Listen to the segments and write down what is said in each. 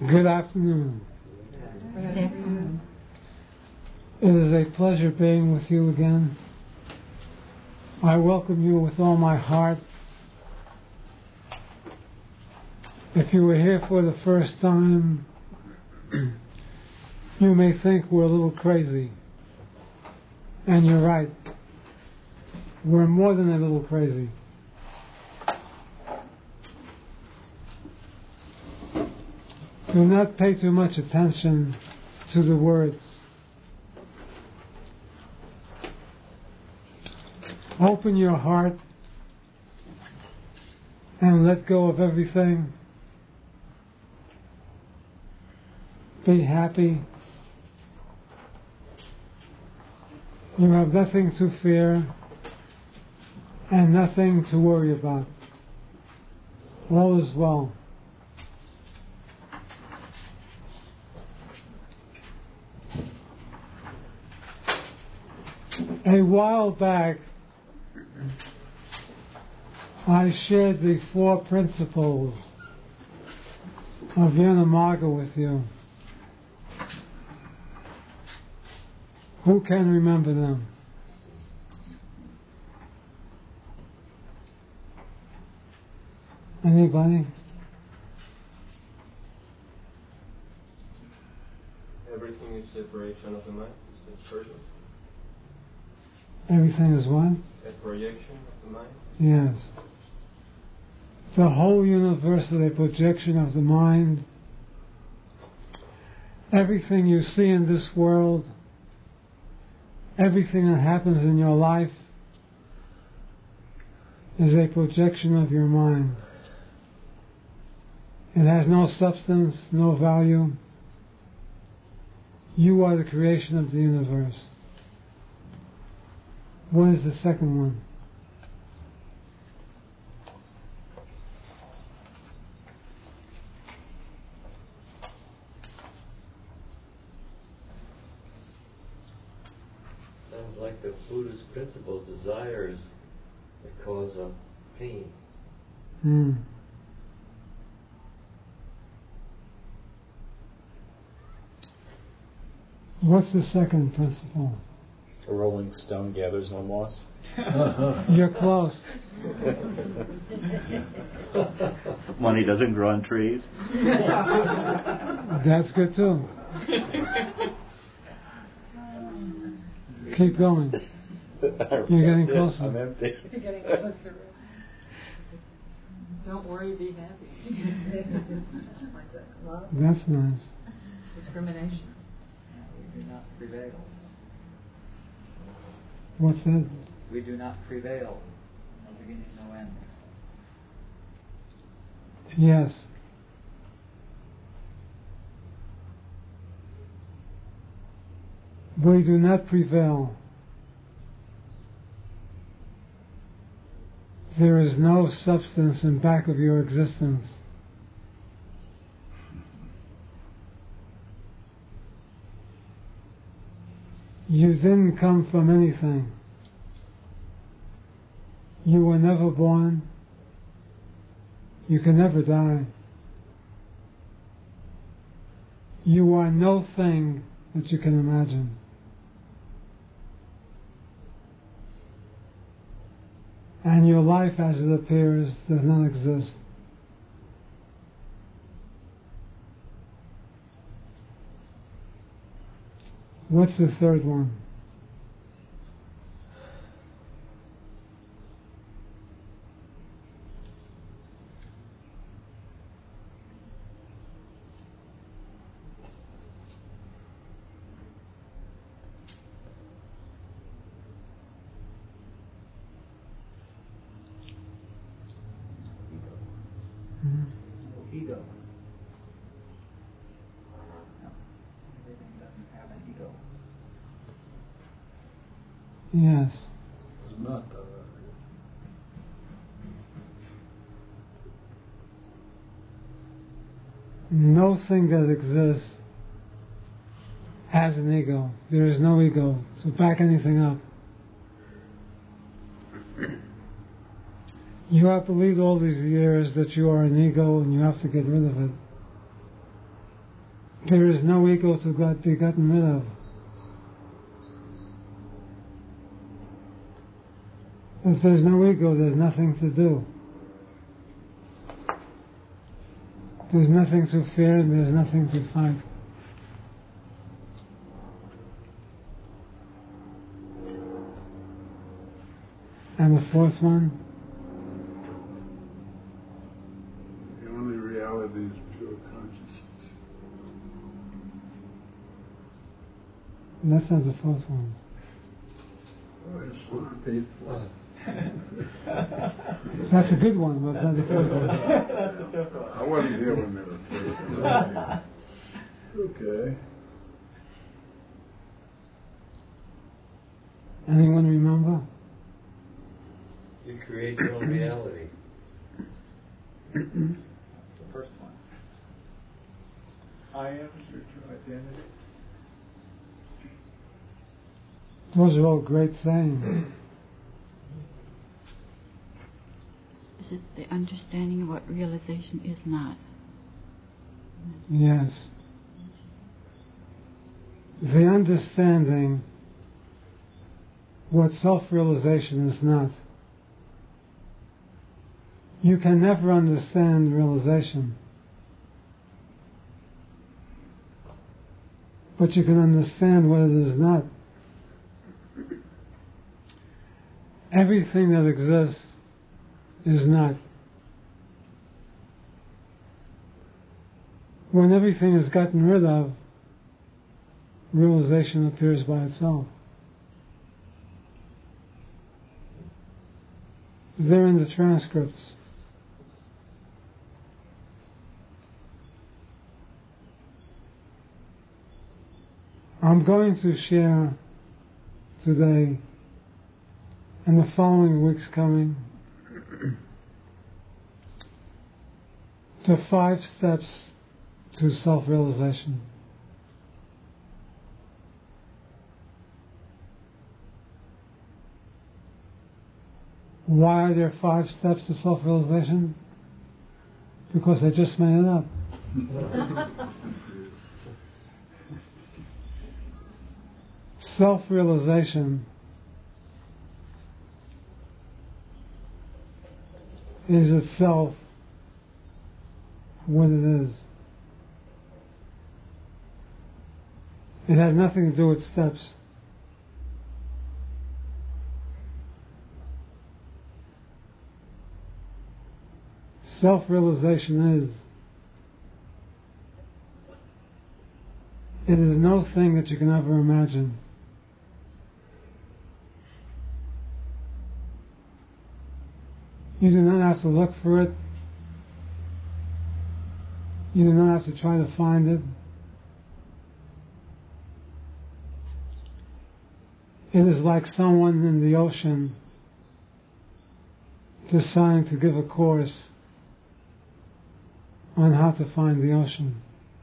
Good afternoon. It is a pleasure being with you again. I welcome you with all my heart. If you were here for the first time, you may think we're a little crazy. And you're right. We're more than a little crazy. Do not pay too much attention to the words. Open your heart and let go of everything. Be happy. You have nothing to fear and nothing to worry about. All is well. A while back, I shared the 4 principles of Yanamaga with you. Who can remember them? Anybody? Everything is a projection of the mind. Is it person? Everything is what? A projection of the mind? Yes. The whole universe is a projection of the mind. Everything you see in this world, everything that happens in your life is a projection of your mind. It has no substance, no value. You are the creation of the universe. What is the second one? Sounds like the Buddhist principle, desire is the cause of pain. What's the second principle? A rolling stone gathers no moss. You're close. Money doesn't grow on trees. That's good too. Keep going. You're getting closer. I'm empty. You're getting closer. Don't worry, be happy. Like that. Love. That's nice. Discrimination. We do not prevail. What's that? We do not prevail. No beginning, no end. Yes. We do not prevail. There is no substance in back of your existence. You didn't come from anything. You were never born. You can never die. You are no thing that you can imagine. And your life as it appears does not exist. What's the third one? Ego. No. Everything doesn't have an ego. Yes. It's not. No thing that exists has an ego. There is no ego. So back anything up. You have believed all these years that you are an ego and you have to get rid of it. There is no ego to be gotten rid of. If there's no ego, there's nothing to do. There's nothing to fear and there's nothing to fight. And the fourth one? The only reality is pure consciousness. That's not the fourth one. Oh, it's on page 4. That's a good one, but not the fourth one. That's the fifth one. I wasn't here when they were first. Okay. Anyone remember? You create your own reality. That's the first one. I am your true identity. Those are all great sayings. Is it the understanding of what realization is not? Yes. The understanding what self-realization is not. You can never understand realization, but you can understand what it is not. Everything that exists is not. When everything is gotten rid of, realization appears by itself. They're in the transcripts. I'm going to share today and the following weeks coming the 5 steps to self-realization. Why are there 5 steps to self-realization? Because I just made it up. Self-realization is itself what it is. It has nothing to do with steps. Self-realization is. It is no thing that you can ever imagine. You do not have to look for it. You do not have to try to find it. It is like someone in the ocean deciding to give a course on how to find the ocean.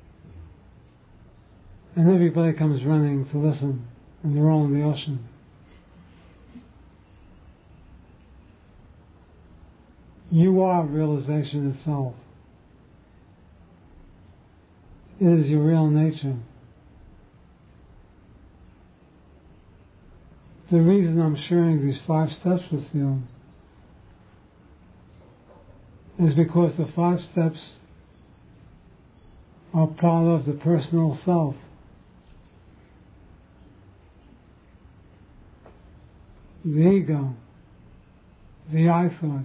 And everybody comes running to listen, and they're all in the ocean. You are realization itself. It is your real nature. The reason I'm sharing these 5 steps with you is because the 5 steps are part of the personal self. The ego, the I thought.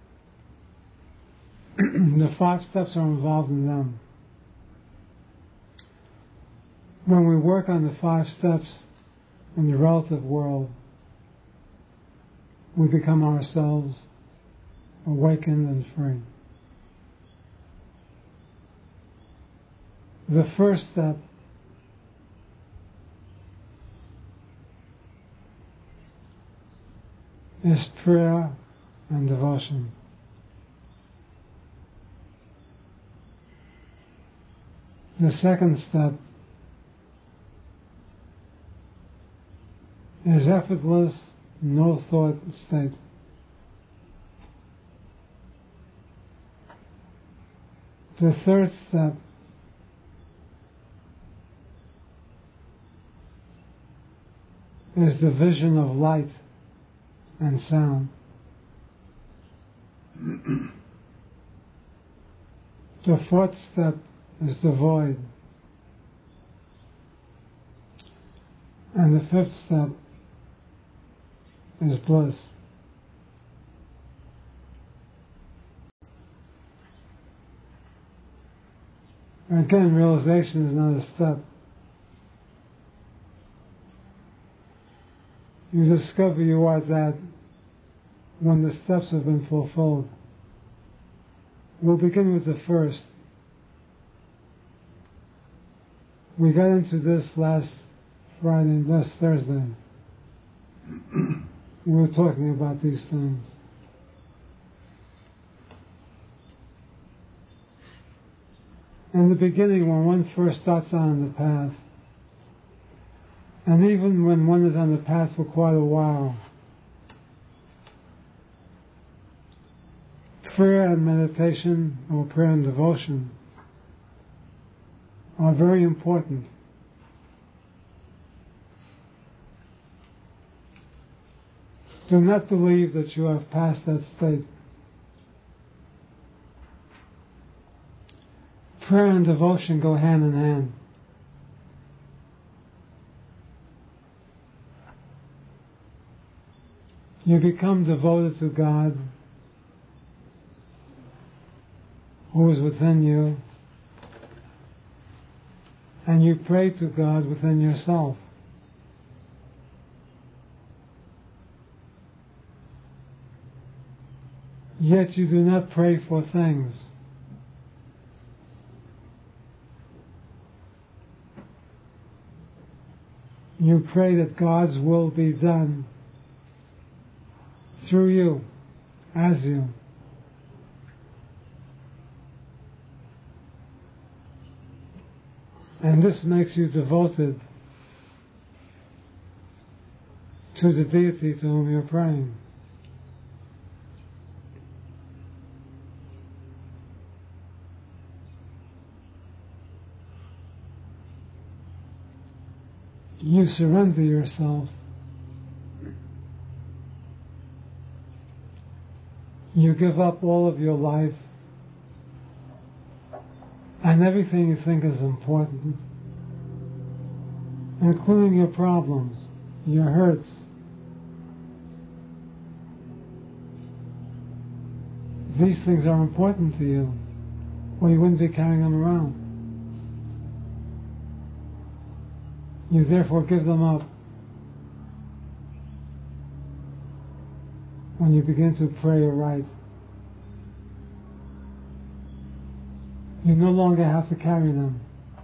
The 5 steps are involved in them. When we work on the 5 steps in the relative world, we become ourselves, awakened and free. The first step is prayer and devotion. The second step is effortless, no thought state. The third step is the vision of light and sound. The fourth step is the void. And the fifth step is bliss. Again, realization is not a step. You discover you are that when the steps have been fulfilled. We'll begin with the first. We got into this last Thursday. We were talking about these things. In the beginning, when one first starts on the path, and even when one is on the path for quite a while, prayer and meditation, or prayer and devotion, are very important. Do not believe that you have passed that state. Prayer and devotion go hand in hand. You become devoted to God, who is within you, and you pray to God within yourself. Yet you do not pray for things. You pray that God's will be done through you, as you. And this makes you devoted to the deity to whom you're praying. You surrender yourself. You give up all of your life and everything you think is important, including your problems, your hurts. These things are important to you, or you wouldn't be carrying them around. You therefore give them up when you begin to pray aright. You no longer have to carry them.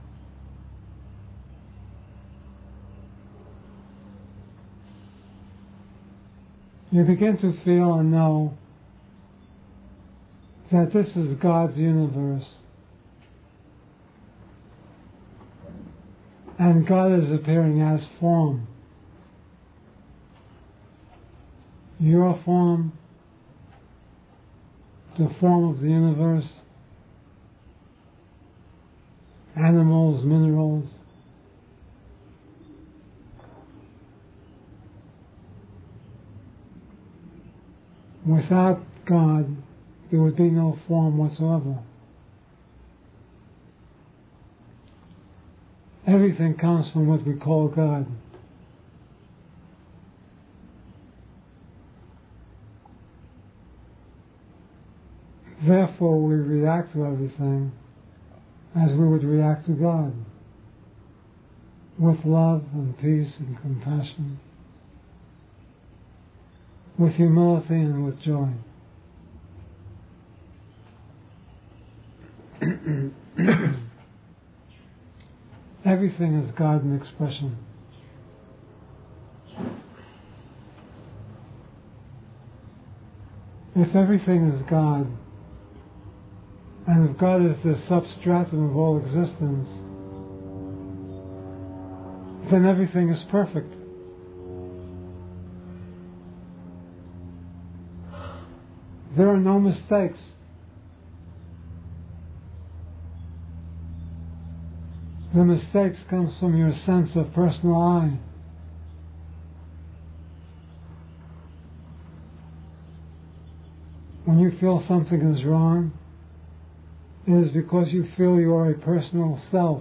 You begin to feel and know that this is God's universe. And God is appearing as form. Your form, the form of the universe, animals, minerals. Without God, there would be no form whatsoever. Everything comes from what we call God. Therefore, we react to everything as we would react to God, with love and peace and compassion, with humility and with joy. Everything is God in expression. If everything is God, and if God is the substratum of all existence, then everything is perfect. There are no mistakes. The mistakes comes from your sense of personal I. When you feel something is wrong, it is because you feel you are a personal self.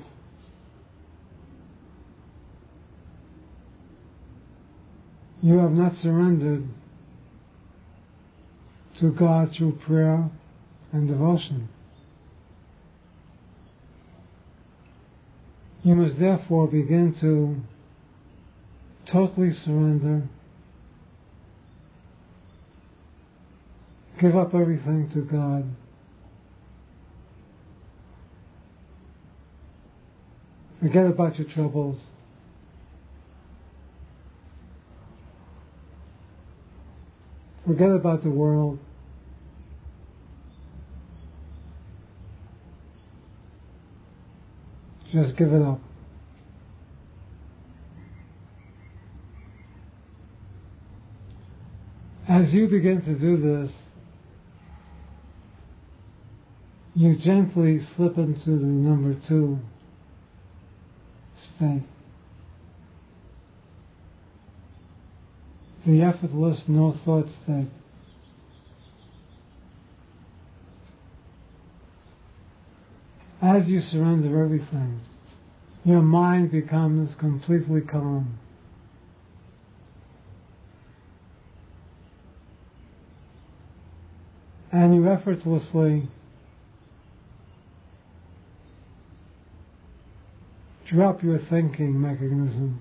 You have not surrendered to God through prayer and devotion. You must therefore begin to totally surrender, give up everything to God. Forget about your troubles. Forget about the world. Just give it up. As you begin to do this, you gently slip into the number 2 state. The effortless, no thought state. As you surrender everything, your mind becomes completely calm. And you effortlessly drop your thinking mechanism.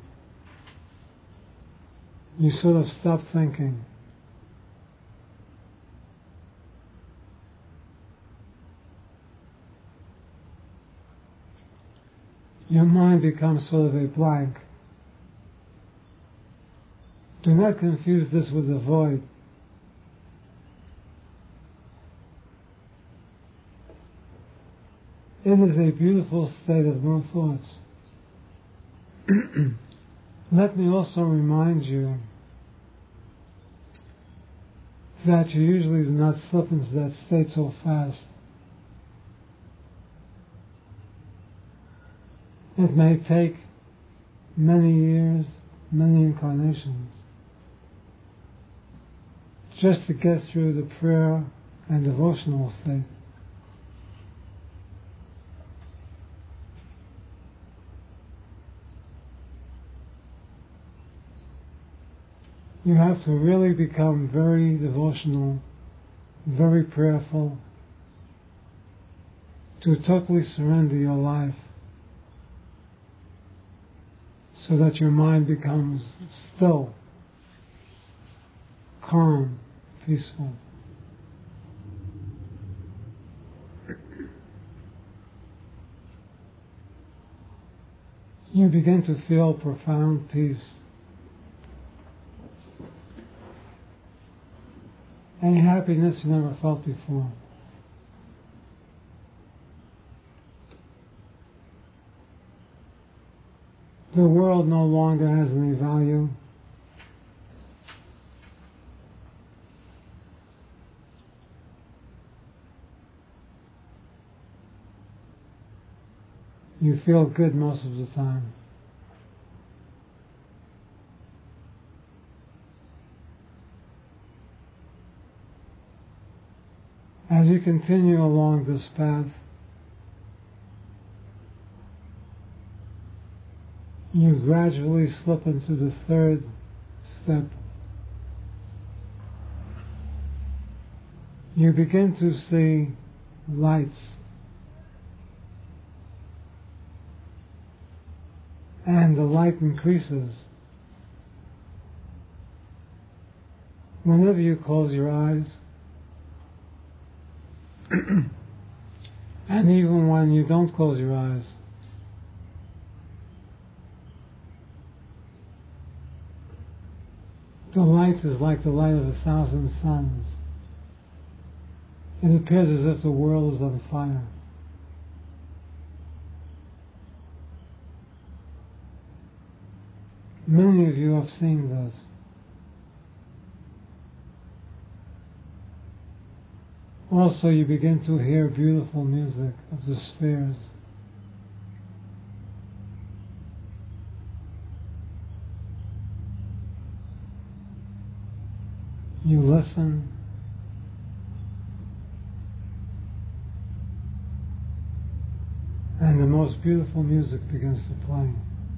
You sort of stop thinking. Your mind becomes sort of a blank. Do not confuse this with a void. It is a beautiful state of no thoughts. Let me also remind you that you usually do not slip into that state so fast. It may take many years, many incarnations, just to get through the prayer and devotional state. You have to really become very devotional, very prayerful, to totally surrender your life so that your mind becomes still, calm, peaceful. You begin to feel profound peace. And happiness you never felt before. The world no longer has any value. You feel good most of the time. As you continue along this path, you gradually slip into the 3rd step. You begin to see lights. And the light increases. Whenever you close your eyes, and even when you don't close your eyes, the light is like the light of 1,000 suns. It appears as if the world is on fire. Many of you have seen this. Also, you begin to hear beautiful music of the spheres. You listen, and the most beautiful music begins to play.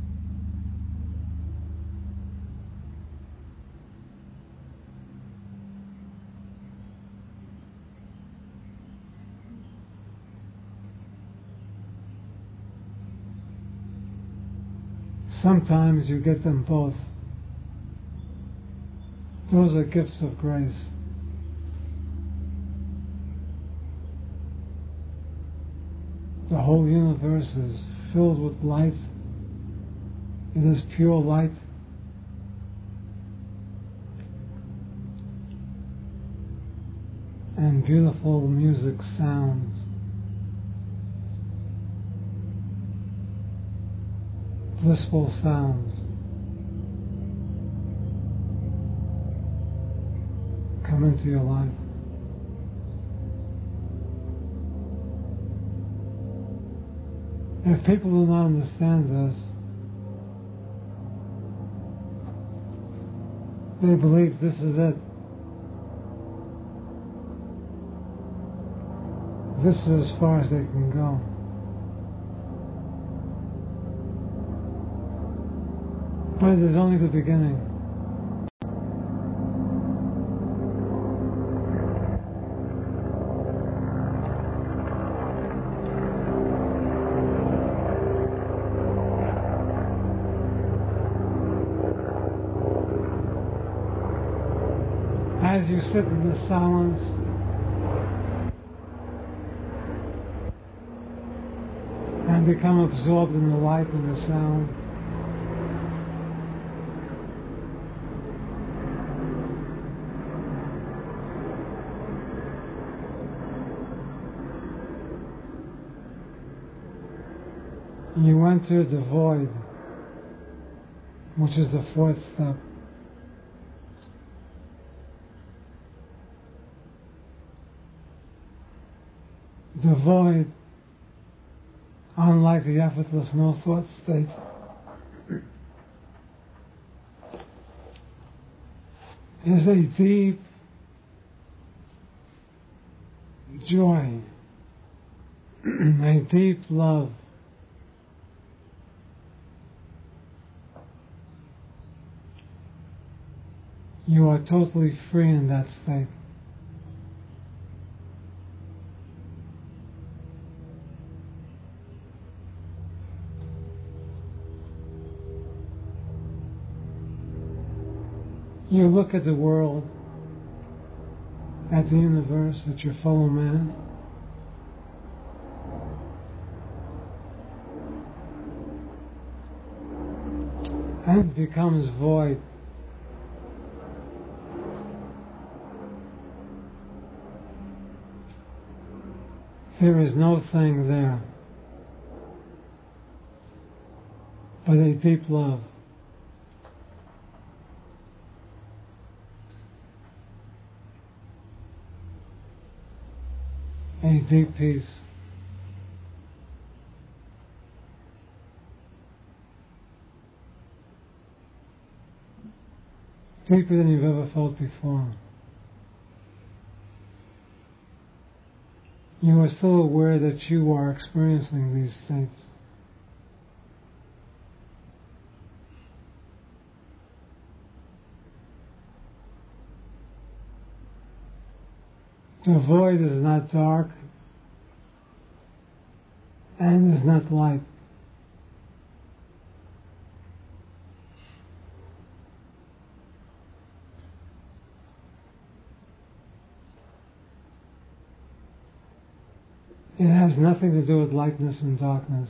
Sometimes you get them both. Those are gifts of grace. The whole universe is filled with light. It is pure light. And beautiful music sounds. Blissful sounds come into your life. If people do not understand this, they believe this is it. This is as far as they can go. But it is only the beginning. As you sit in the silence, and become absorbed in the light and the sound, you enter the void, which is the fourth step. The void, unlike the effortless no thought state, is a deep joy, a deep love. You are totally free in that state. You look at the world, at the universe, at your fellow man, and it becomes void. There is no thing there but a deep love. A deep peace. Deeper than you've ever felt before. You are still aware that you are experiencing these states. The void is not dark and is not light. It has nothing to do with lightness and darkness.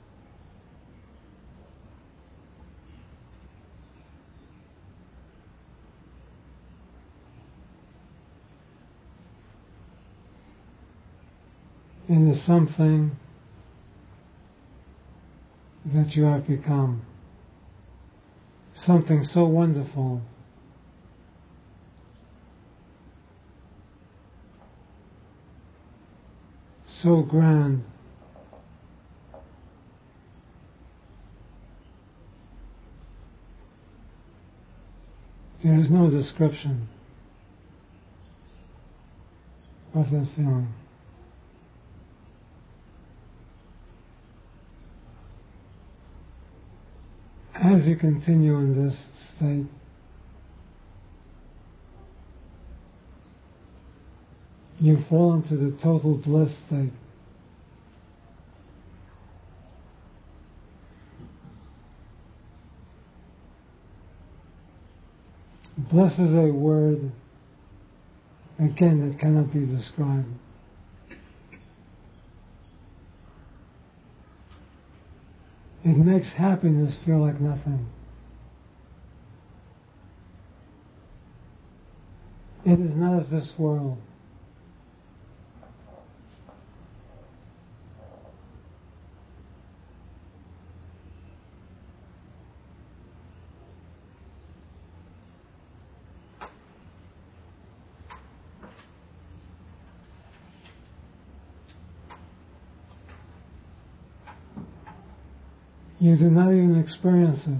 It is something that you have become. Something so wonderful. So grand. There is no description of this feeling. as you continue in this state, you fall into the total bliss state. Bliss is a word, again, that cannot be described. It makes happiness feel like nothing. It is not of this world. You do not even experience it.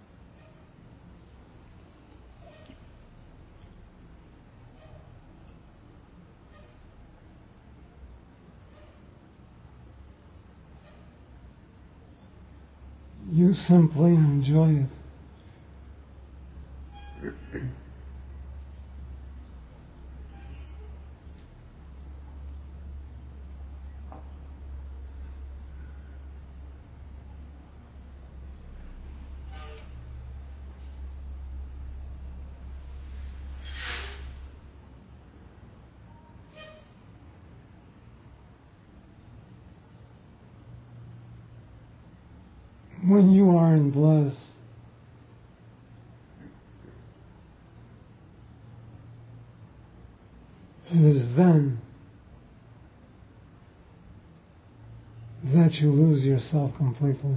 You simply enjoy it. When you are in bliss, it is then that you lose yourself completely.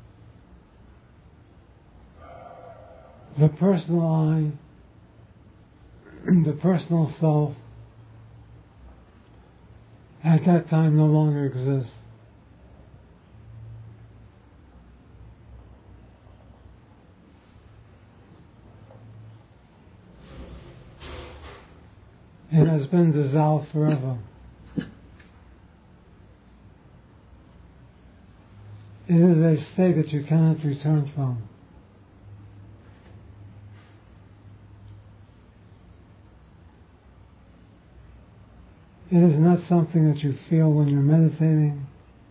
The personal I, the personal self, at that time no longer exists. It has been dissolved forever. It is a state that you cannot return from. It is not something that you feel when you're meditating.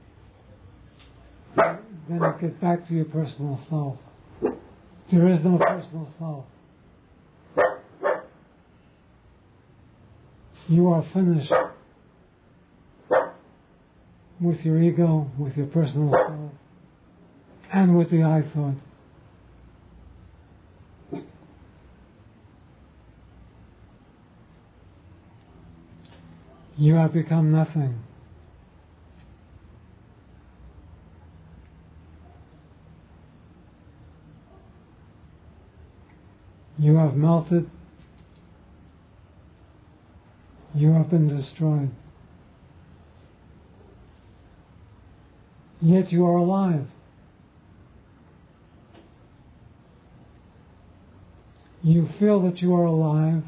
Then you get back to your personal self. There is no personal self. You are finished with your ego, with your personal self, and with the I thought. You have become nothing. You have melted. You have been destroyed. Yet you are alive. You feel that you are alive,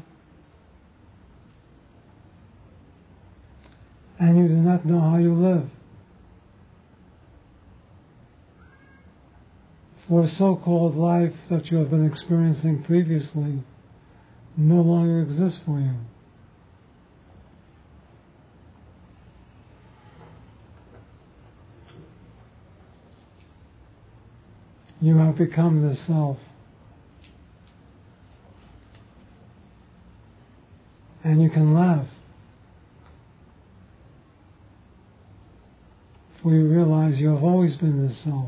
and you do not know how you live. For so-called life that you have been experiencing previously no longer exists for you. You have become the self. And you can laugh. For you realize you have always been the self.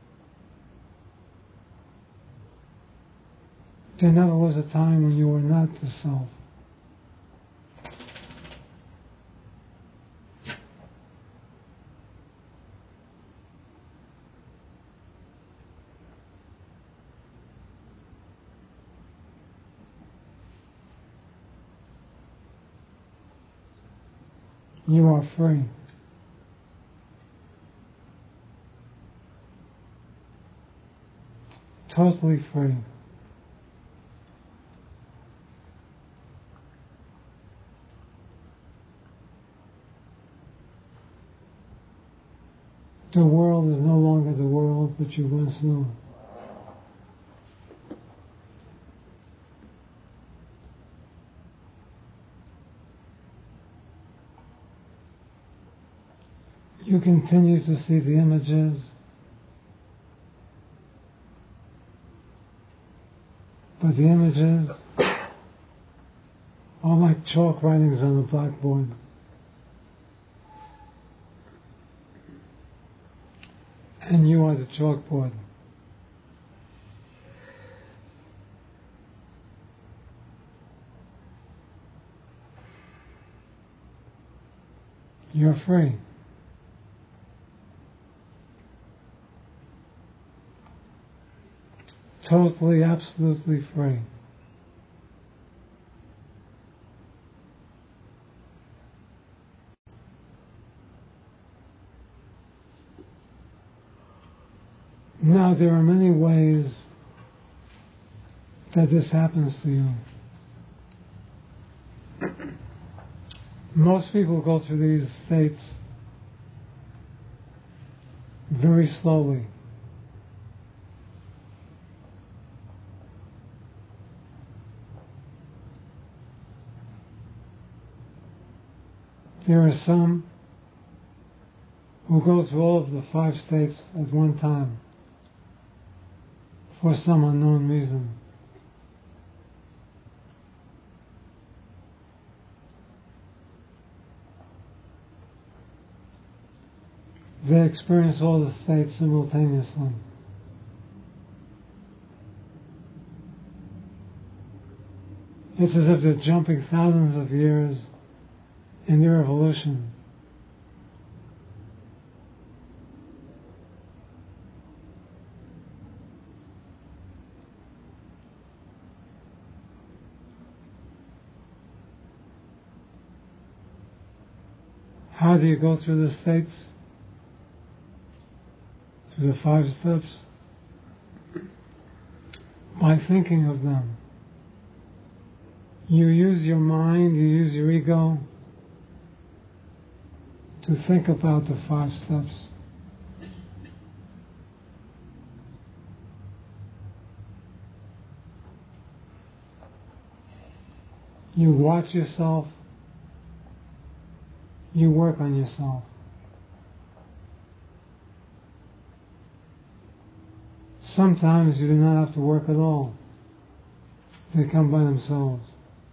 There never was a time when you were not the self. You are free. Totally free. The world is no longer the world that you once knew. You continue to see the images, but the images are like chalk writings on a blackboard. And you are the chalkboard. You're free. Totally, absolutely free. Now, there are many ways that this happens to you. Most people go through these states very slowly. There are some who go through all of the 5 states at one time for some unknown reason. They experience all the states simultaneously. It's as if they're jumping thousands of years in their evolution. How do you go through the states? Through the 5 steps? By thinking of them. You use your mind, you use your ego to think about the 5 steps. You watch yourself. You work on yourself. Sometimes you do not have to work at all. They come by themselves.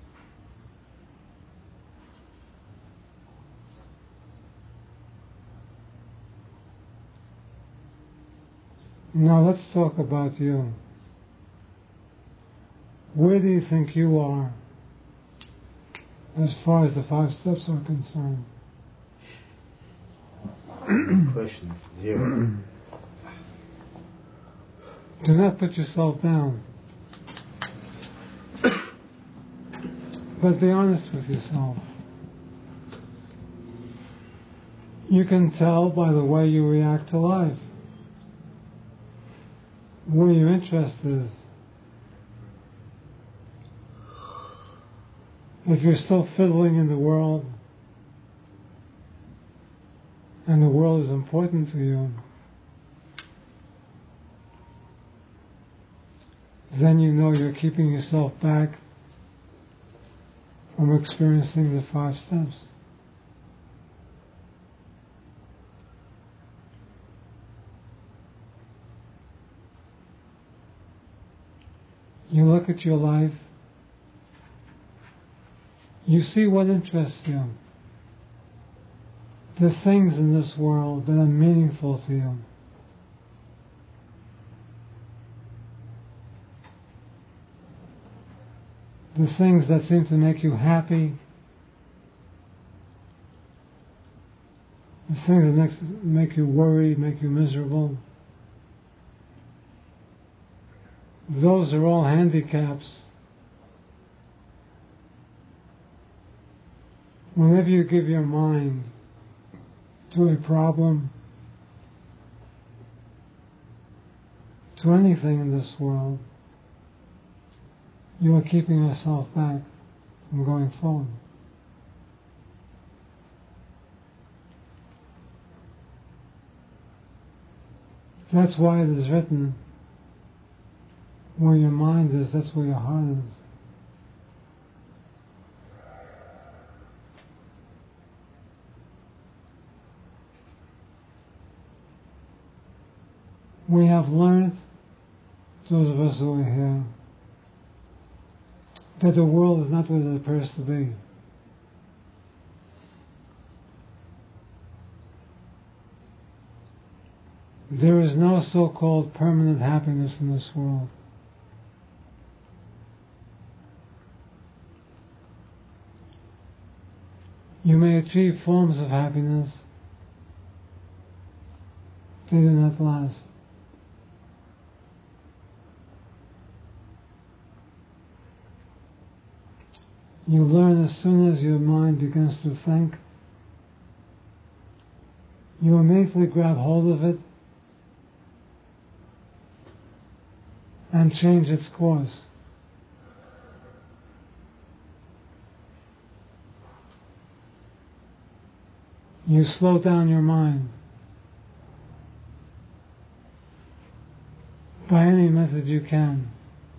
Now let's talk about you. Where do you think you are as far as the 5 steps are concerned? Question 0. Do not put yourself down. But be honest with yourself. You can tell by the way you react to life where your interest is. If you're still fiddling in the world, and the world is important to you, then you know you're keeping yourself back from experiencing the 5 steps. You look at your life, you see what interests you, the things in this world that are meaningful to you. The things that seem to make you happy, the things that make you worry, make you miserable. Those are all handicaps. Whenever you give your mind to a problem, to anything in this world, you are keeping yourself back from going forward. That's why it is written, where your mind is, that's where your heart is. We have learned, those of us who are here, that the world is not what it appears to be. There is no so-called permanent happiness in this world. You may achieve forms of happiness. They do not last. You learn as soon as your mind begins to think, you immediately grab hold of it and change its course. You slow down your mind by any method you can.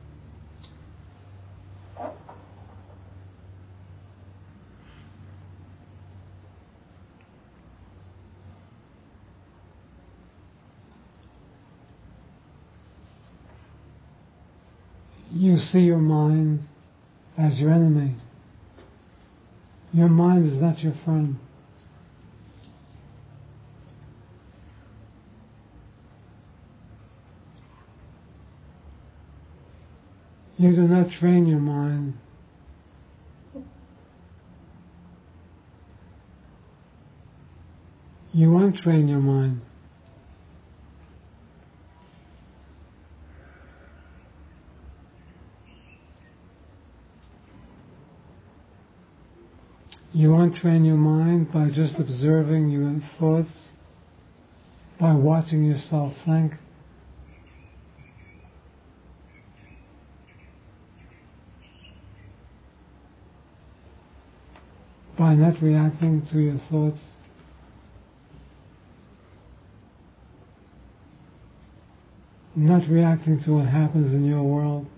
You see your mind as your enemy. Your mind is not your friend. You do not train your mind. You untrain your mind. You untrain your mind by just observing your thoughts, by watching yourself think. By not reacting to your thoughts. Not reacting to what happens in your world.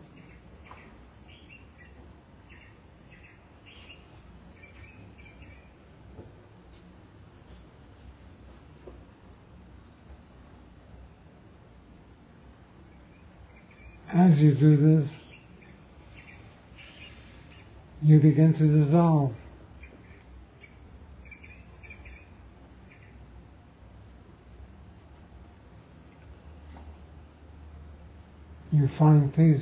As you do this, you begin to dissolve. You find peace.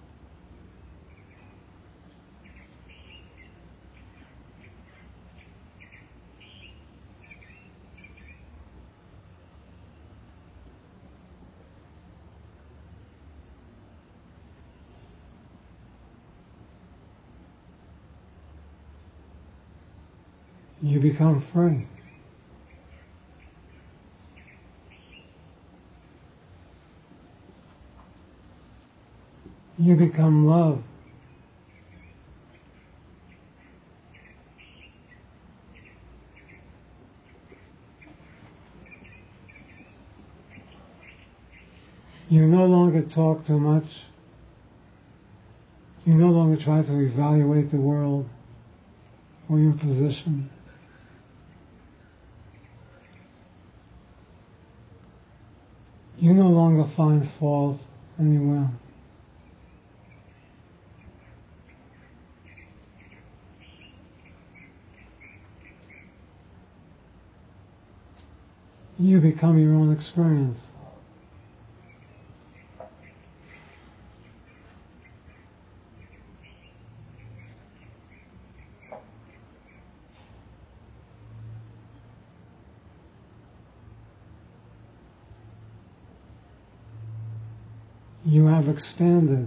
You become free. You become love. You no longer talk too much. You no longer try to evaluate the world or your position. You no longer find fault anywhere. You become your own experience. You have expanded.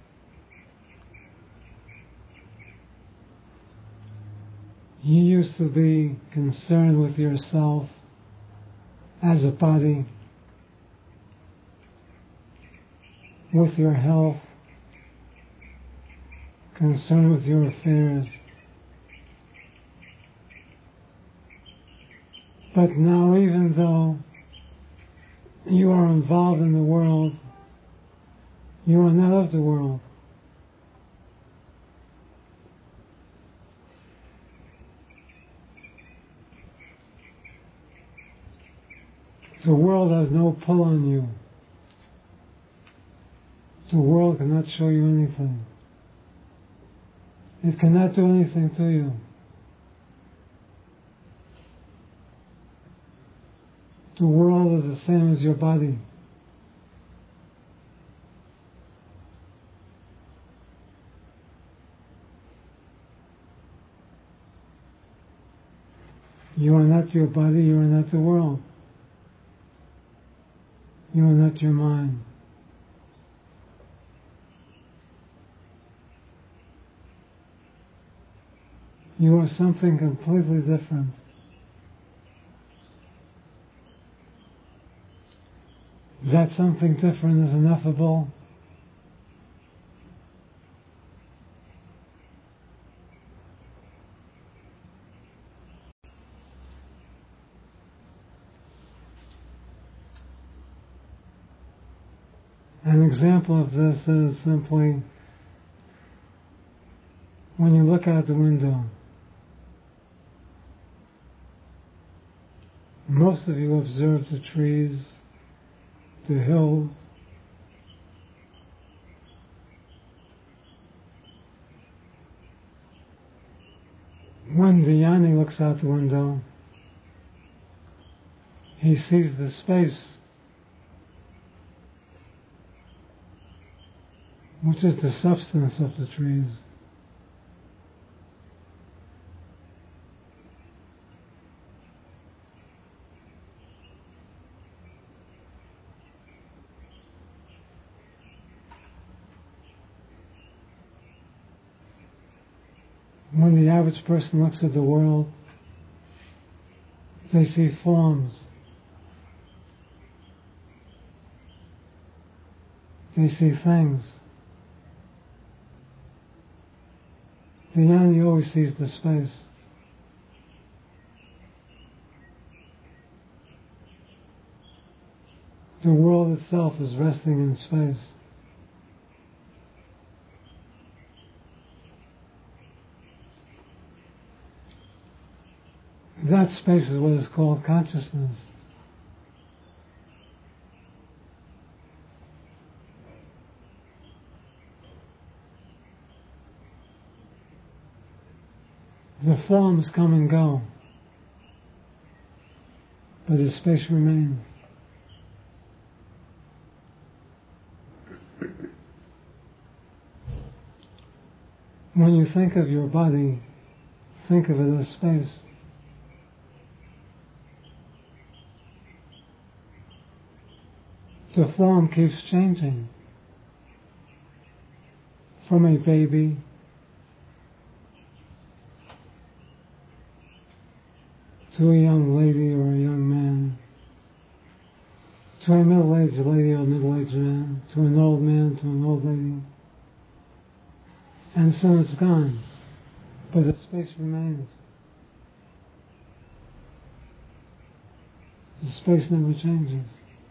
You used to be concerned with yourself as a body, with your health, concerned with your affairs. But now, even though you are involved in the world, you are not of the world. The world has no pull on you. The world cannot show you anything. It cannot do anything to you. The world is the same as your body. You are not your body, you are not the world. You are not your mind. You are something completely different. That something different is ineffable. An example of this is simply when you look out the window. Most of you observe the trees, the hills, when the Jnani looks out the window, he sees the space, which is the substance of the trees. When the average person looks at the world, they see forms. They see things. The Jnani always sees the space. The world itself is resting in space. That space is what is called consciousness. The forms come and go, but the space remains. When you think of your body, think of it as space. The form keeps changing. From a baby to a young lady or a young man, to a middle-aged lady or a middle-aged man, to an old man, to an old lady. And soon it's gone, but the space remains. The space never changes.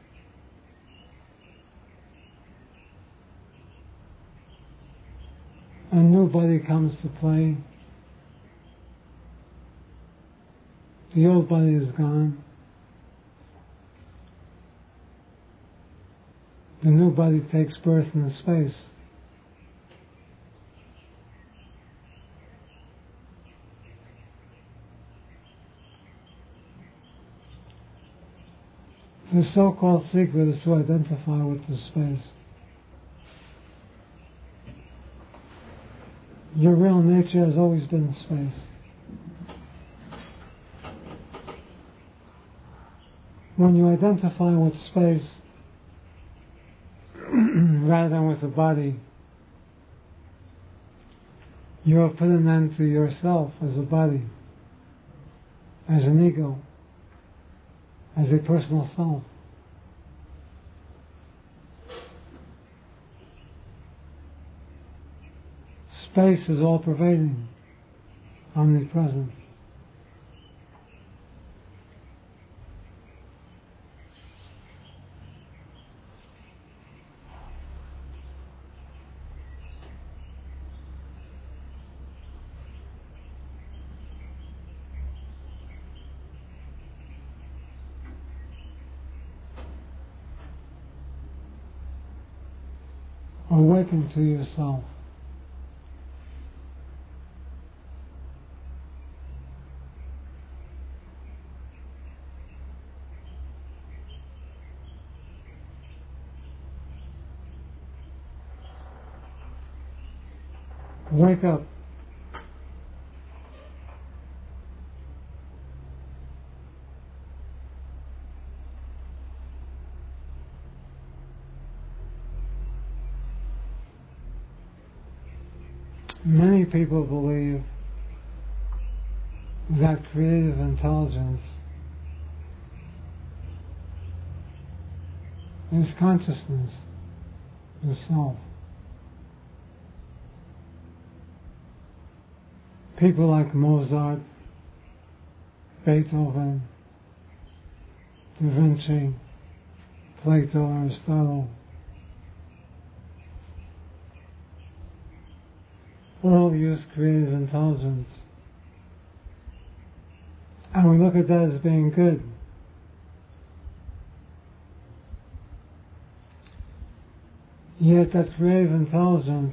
A new body comes to play. The old body is gone. The new body takes birth in space. The so-called secret is to identify with the space. Your real nature has always been space. When you identify with space rather than with the body, you have put an end to yourself as a body, as an ego, as a personal self. Space is all-pervading, omnipresent. Awaken to yourself. Wake up. Many people believe that creative intelligence is consciousness, the self. People like Mozart, Beethoven, Da Vinci, Plato, Aristotle, all use creative intelligence. And we look at that as being good. Yet that creative intelligence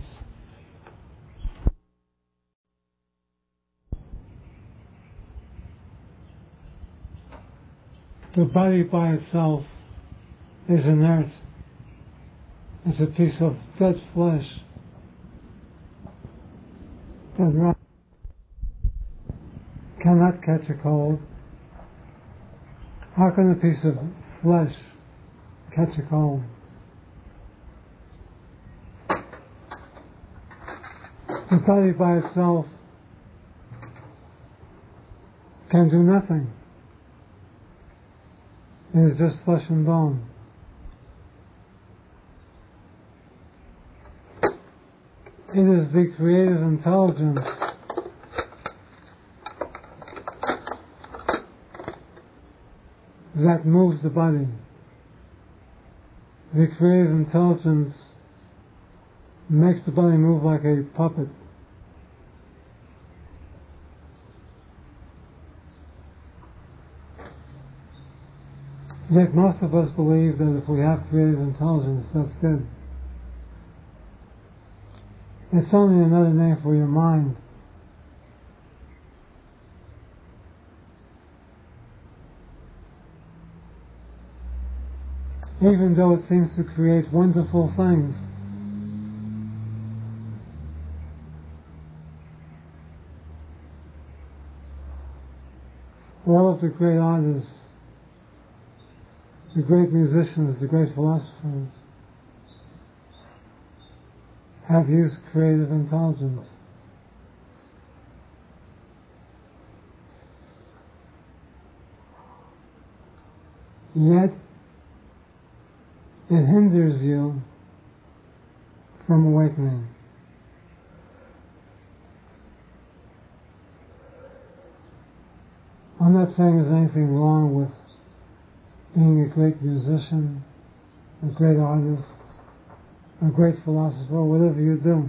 the body by itself is inert. It's a piece of dead flesh that cannot catch a cold. How can a piece of flesh catch a cold? The body by itself can do nothing. It is just flesh and bone. It is the creative intelligence that moves the body. The creative intelligence makes the body move like a puppet. Yet most of us believe that if we have creative intelligence, that's good. It's only another name for your mind. Even though it seems to create wonderful things, all of the great artists, the great musicians, the great philosophers have used creative intelligence. Yet it hinders you from awakening. I'm not saying there's anything wrong with being a great musician, a great artist, a great philosopher, whatever you do.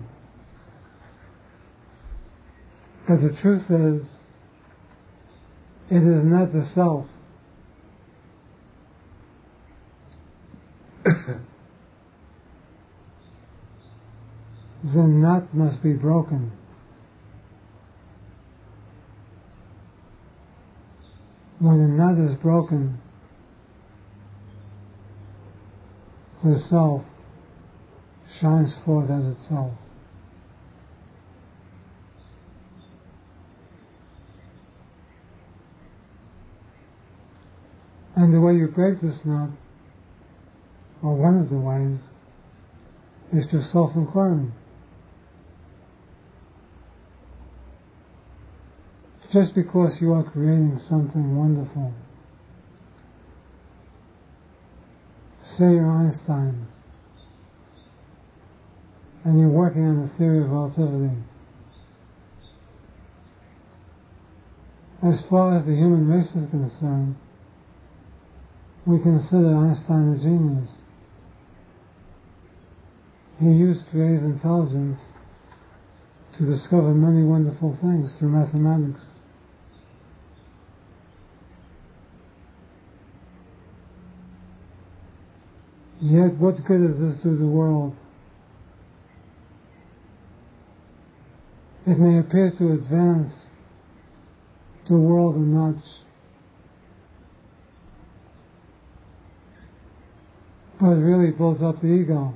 But the truth is, it is not the self. The knot must be broken. When the knot is broken, the self shines forth as itself. And the way you break this knot, or one of the ways, is through self-inquiry. Just because you are creating something wonderful, say you're Einstein, and you're working on the theory of relativity. As far as the human race is concerned, we consider Einstein a genius. He used creative intelligence to discover many wonderful things through mathematics. Yet what good does this do the world? It may appear to advance the world a notch, but it really builds up the ego.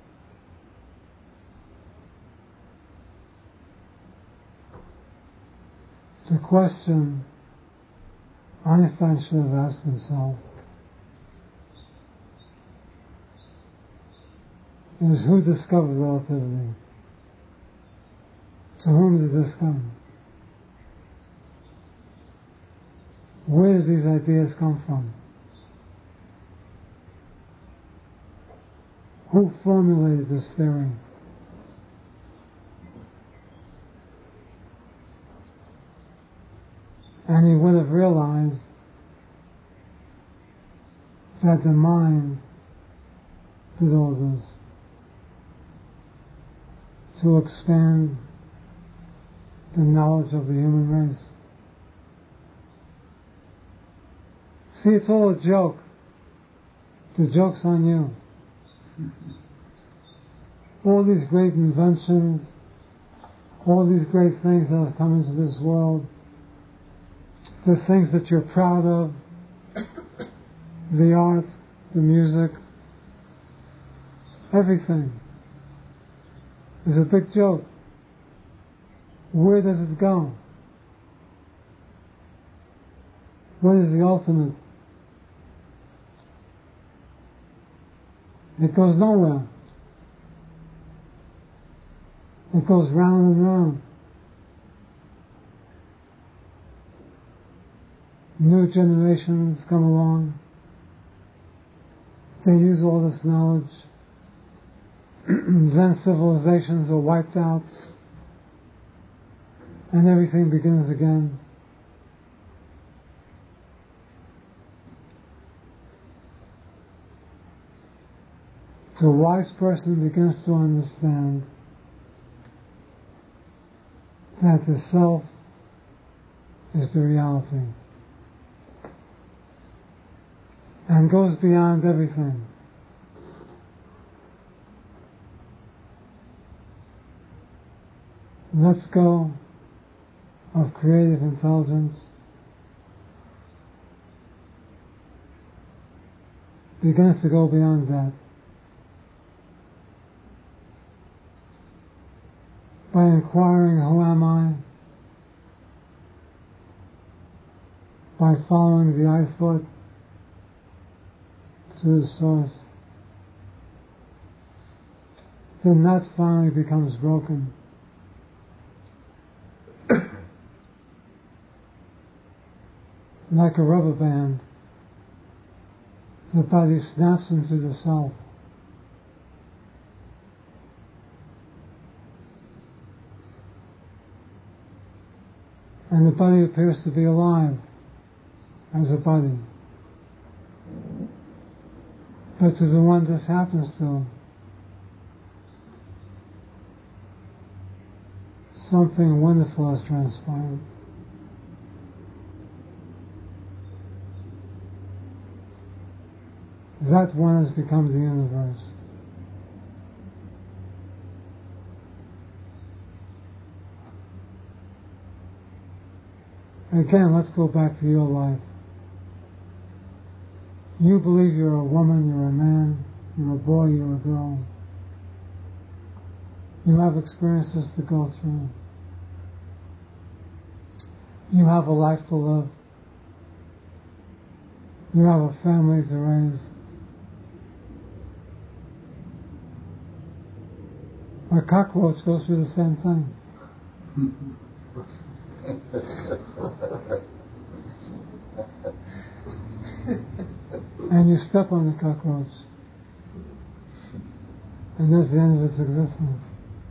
The question Einstein should have asked himself is, who discovered relativity? To whom did this come? Where did these ideas come from? Who formulated this theory? And he would have realized that the mind did all this to expand the knowledge of the human race. See, it's all a joke. The joke's on you. All these great inventions, all these great things that have come into this world, the things that you're proud of, the art, the music, everything is a big joke. Where does it go? What is the ultimate? It goes nowhere. It goes round and round. New generations come along. They use all this knowledge. Then civilizations are wiped out. And everything begins again. The wise person begins to understand that the self is the reality and goes beyond everything. Let's go of creative intelligence, begins to go beyond that. By inquiring, who am I? By following the I thought to the source, then that finally becomes broken. Like a rubber band, the body snaps into the self. And the body appears to be alive as a body. But to the one this happens to, something wonderful has transpired. That one has become the universe. Again, let's go back to your life. You believe you're a woman, you're a man, you're a boy, you're a girl. You have experiences to go through. You have a life to live. You have a family to raise. A cockroach goes through the same thing. And you step on the cockroach, and that's the end of its existence.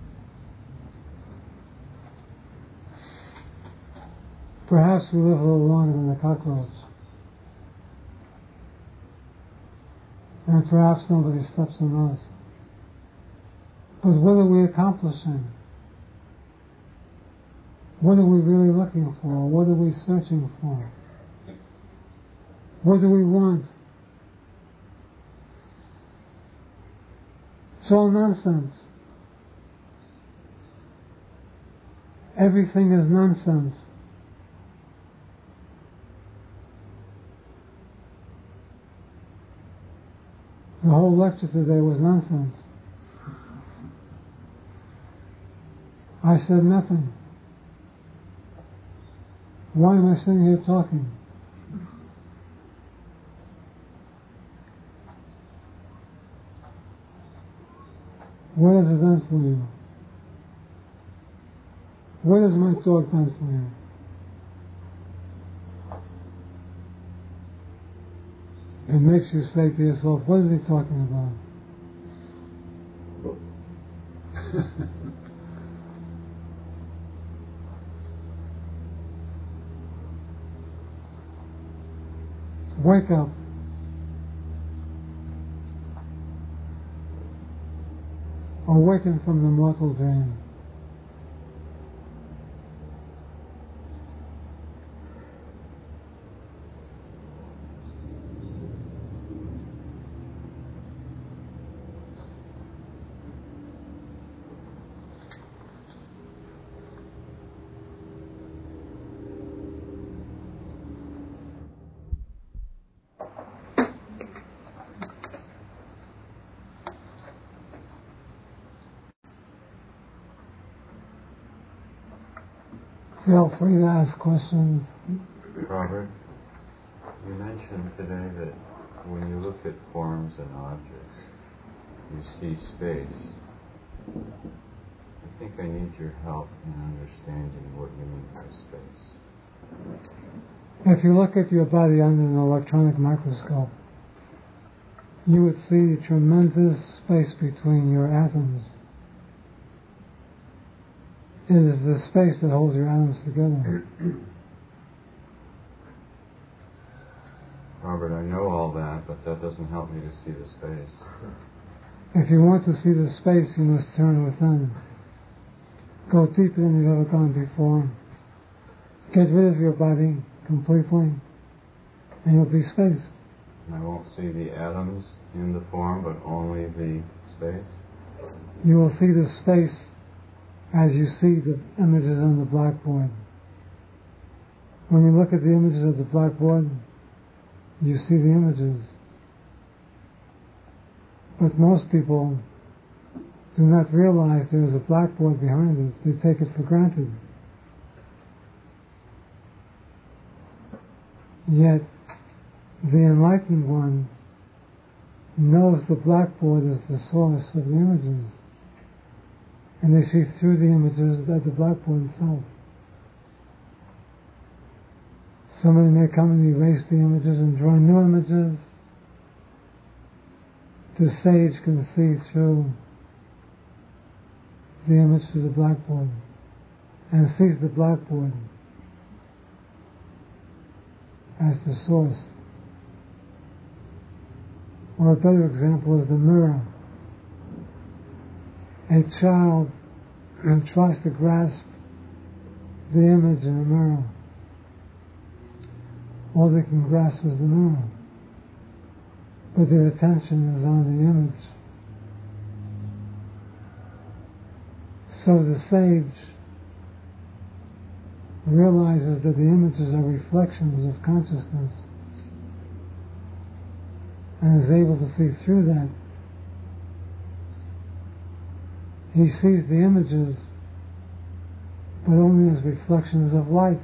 Perhaps we live a little longer than the cockroach, and perhaps nobody steps on us. But what are we accomplishing? What are we really looking for? What are we searching for? What do we want? It's all nonsense. everything is nonsense. The whole lecture today was nonsense. I said nothing. Why am I sitting here talking? What has it done for you? What has my talk done for you? It makes you say to yourself, what is he talking about? Wake up. Awaken from the mortal dream. Feel free to ask questions. Robert, you mentioned today that when you look at forms and objects, you see space. I think I need your help in understanding what you mean by space. If you look at your body under an electronic microscope, you would see tremendous space between your atoms. It is the space that holds your atoms together. Robert, I know all that, but that doesn't help me to see the space. If you want to see the space, you must turn within. Go deeper than you've ever gone before. Get rid of your body completely, and you'll be space. And I won't see the atoms in the form, but only the space? You will see the space as you see the images on the blackboard. When you look at the images of the blackboard, you see the images. But most people do not realize there is a blackboard behind it. They take it for granted. Yet, the enlightened one knows the blackboard is the source of the images. And they see through the images at the blackboard itself. Somebody may come and erase the images and draw new images. The sage can see through the image to the blackboard and sees the blackboard as the source. Or a better example is the mirror. A child tries to grasp the image in a mirror. All they can grasp is the mirror. But their attention is on the image. So the sage realizes that the images are reflections of consciousness and is able to see through that. He sees the images, but only as reflections of light.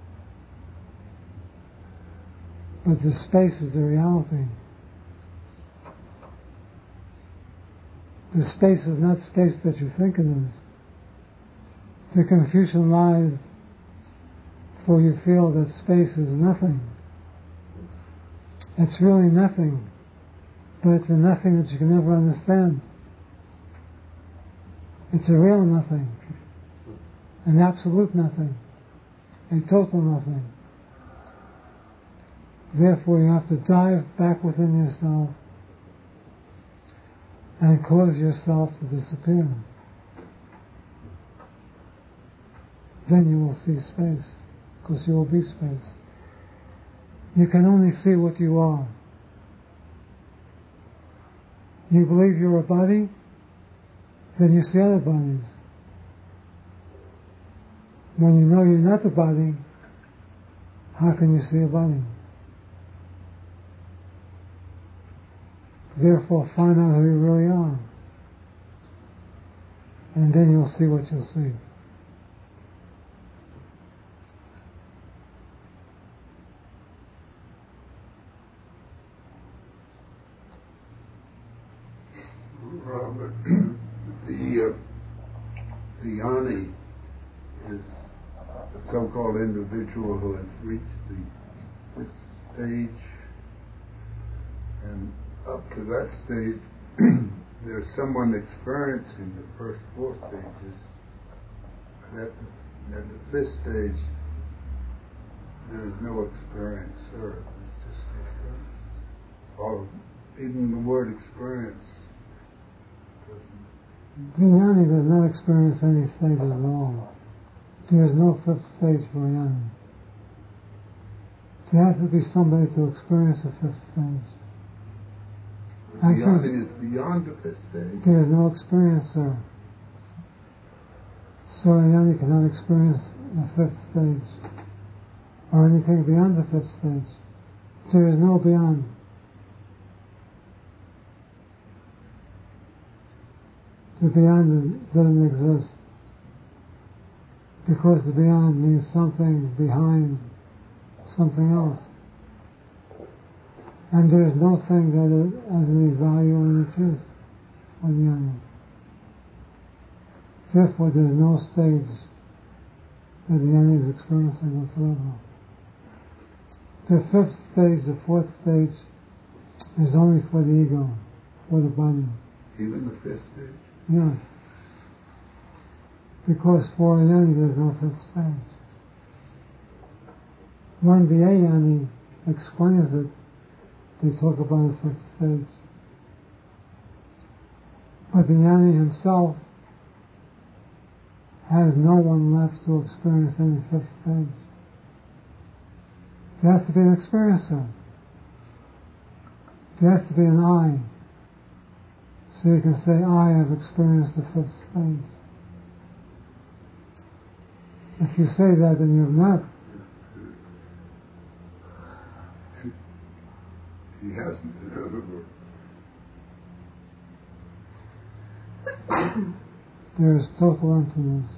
But the space is the reality. The space is not space that you think it is. The confusion lies, for you feel that space is nothing. It's really nothing, but it's a nothing that you can never understand. It's a real nothing, an absolute nothing, a total nothing. Therefore, you have to dive back within yourself and cause yourself to disappear. Then you will see space, because you will be space. You can only see what you are. You believe you're a body? Then you see other bodies. When you know you're not the body, how can you see a body? Therefore, find out who you really are. And then you'll see what you'll see. Robert, the Yanni is a so-called individual who has reached this stage, and up to that stage, there's someone experiencing the first four stages, and at the fifth stage, there is no experiencer. It's just or even the word experience doesn't. Jnani does not experience any stages at all. There is no fifth stage for Jnani. There has to be somebody to experience the fifth stage. Jnani is beyond the fifth stage. There is no experiencer. So a Jnani cannot experience the fifth stage or anything beyond the fifth stage. There is no beyond. The beyond doesn't exist, because the beyond means something behind something else. And there is no thing that has any value or any truth for the Jnani. Therefore, there is no stage that the Jnani is experiencing whatsoever. The fifth stage, the fourth stage, is only for the ego, for the body. Even the fifth stage? Yes. Because for a Jnani there is no fifth stage. When the Jnani explains it, they talk about the fifth stage. But the Jnani himself has no one left to experience any fifth stage. There has to be an experiencer. There has to be an I. So you can say, I have experienced the fifth stage. If you say that, then you have not. He hasn't, in other words. There is total emptiness.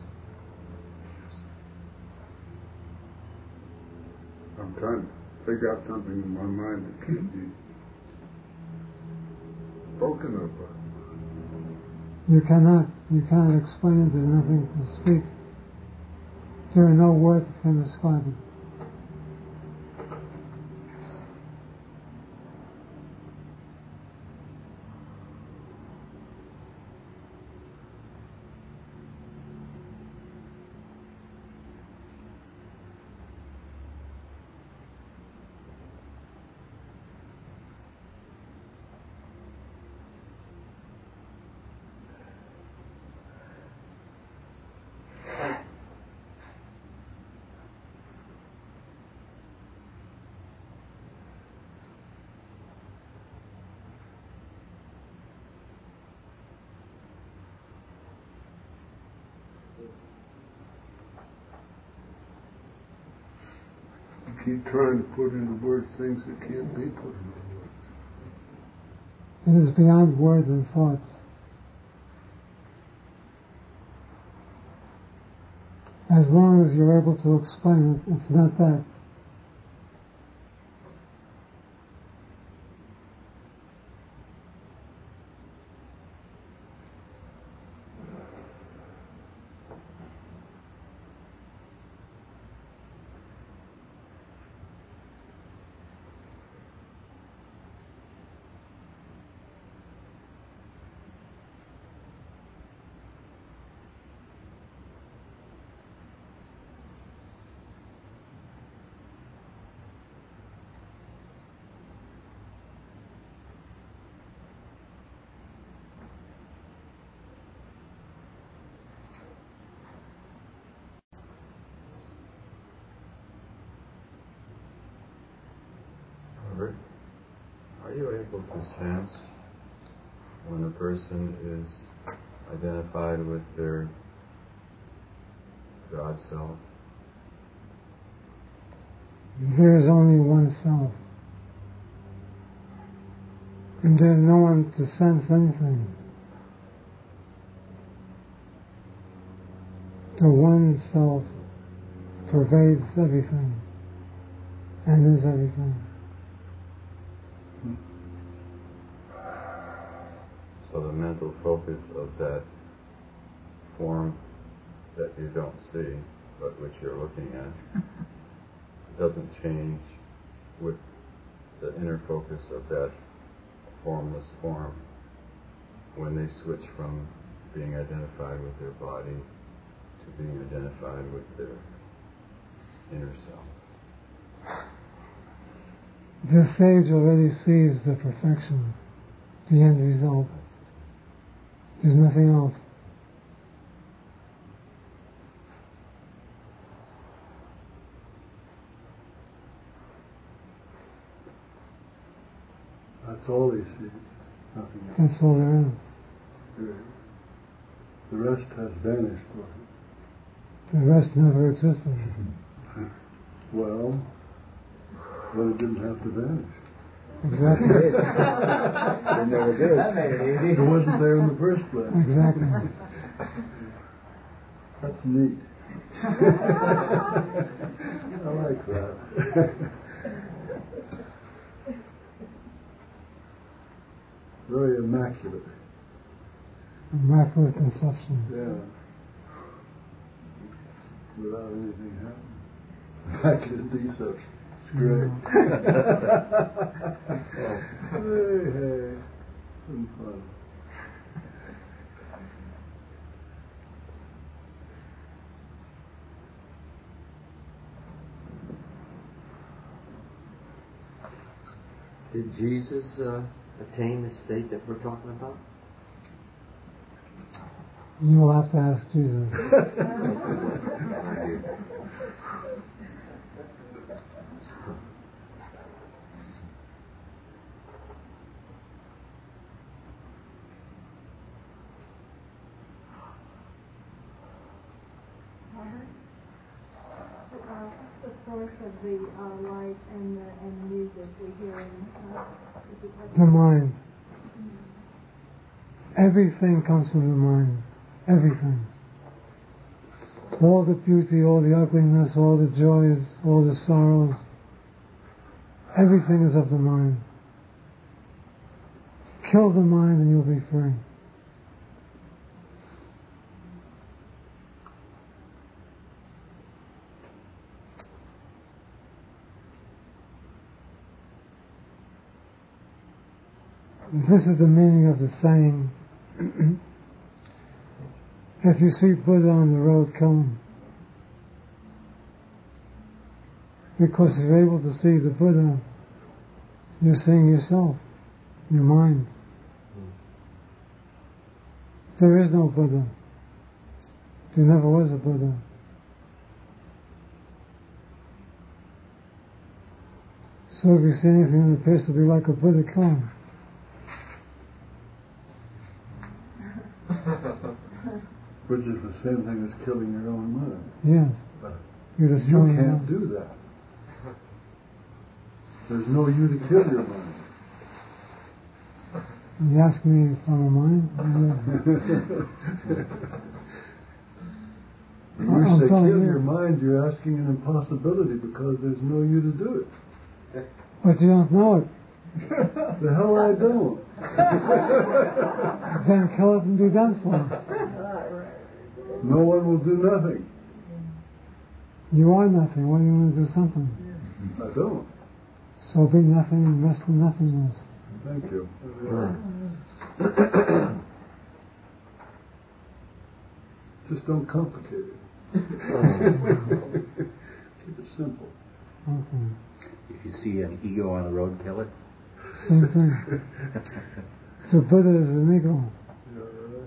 I'm trying to figure out something in my mind that can't be spoken of. You cannot explain it. There's nothing to speak. There are no words that can describe it. Keep trying to put into words things that can't be put into words. It is beyond words and thoughts. As long as you're able to explain it, it's not that. Are you able to sense when a person is identified with their God self? There is only one self. And there's no one to sense anything. The one self pervades everything and is everything. So the mental focus of that form that you don't see, but which you're looking at, doesn't change with the inner focus of that formless form when they switch from being identified with their body to being identified with their inner self. The sage already sees the perfection, the end result. There's nothing else. That's all he sees. Nothing else. That's all there is. The rest has vanished for him. The rest never existed. Well, it didn't have to vanish. Exactly. It never did. That made it easy. It wasn't there in the first place. Exactly. That's neat. I like that. Very immaculate. Immaculate conception. Yeah. Without anything happening. Immaculate deception. It's great. Hey. Some fun. Did Jesus attain the state that we're talking about? You'll have to ask Jesus. The source of the light and the music we hear in The mind. Everything comes from the mind. Everything. All the beauty, all the ugliness, all the joys, all the sorrows. Everything is of the mind. Kill the mind and you'll be free. This is the meaning of the saying, if you see Buddha on the road, kill him. Because if you're able to see the Buddha, you're seeing yourself, your mind. There is no Buddha. There never was a Buddha. So if you see anything that appears to be like a Buddha, kill him. Which is the same thing as killing your own mind. Yes. But You're you destroying can't it. do that. There's no you to kill your mind. You ask me if I'm a mind? When you say telling kill you. your mind, you're asking an impossibility because there's no you to do it. But you don't know it. The hell I don't. Then kill it and be done for. No one will do nothing. You are nothing. Why do you want to do something? I don't. So be nothing and rest in nothingness. Thank you. Just don't complicate it. Keep it simple. Okay. If you see an ego on the road, kill it. Same thing. The Buddha is an ego. Yeah,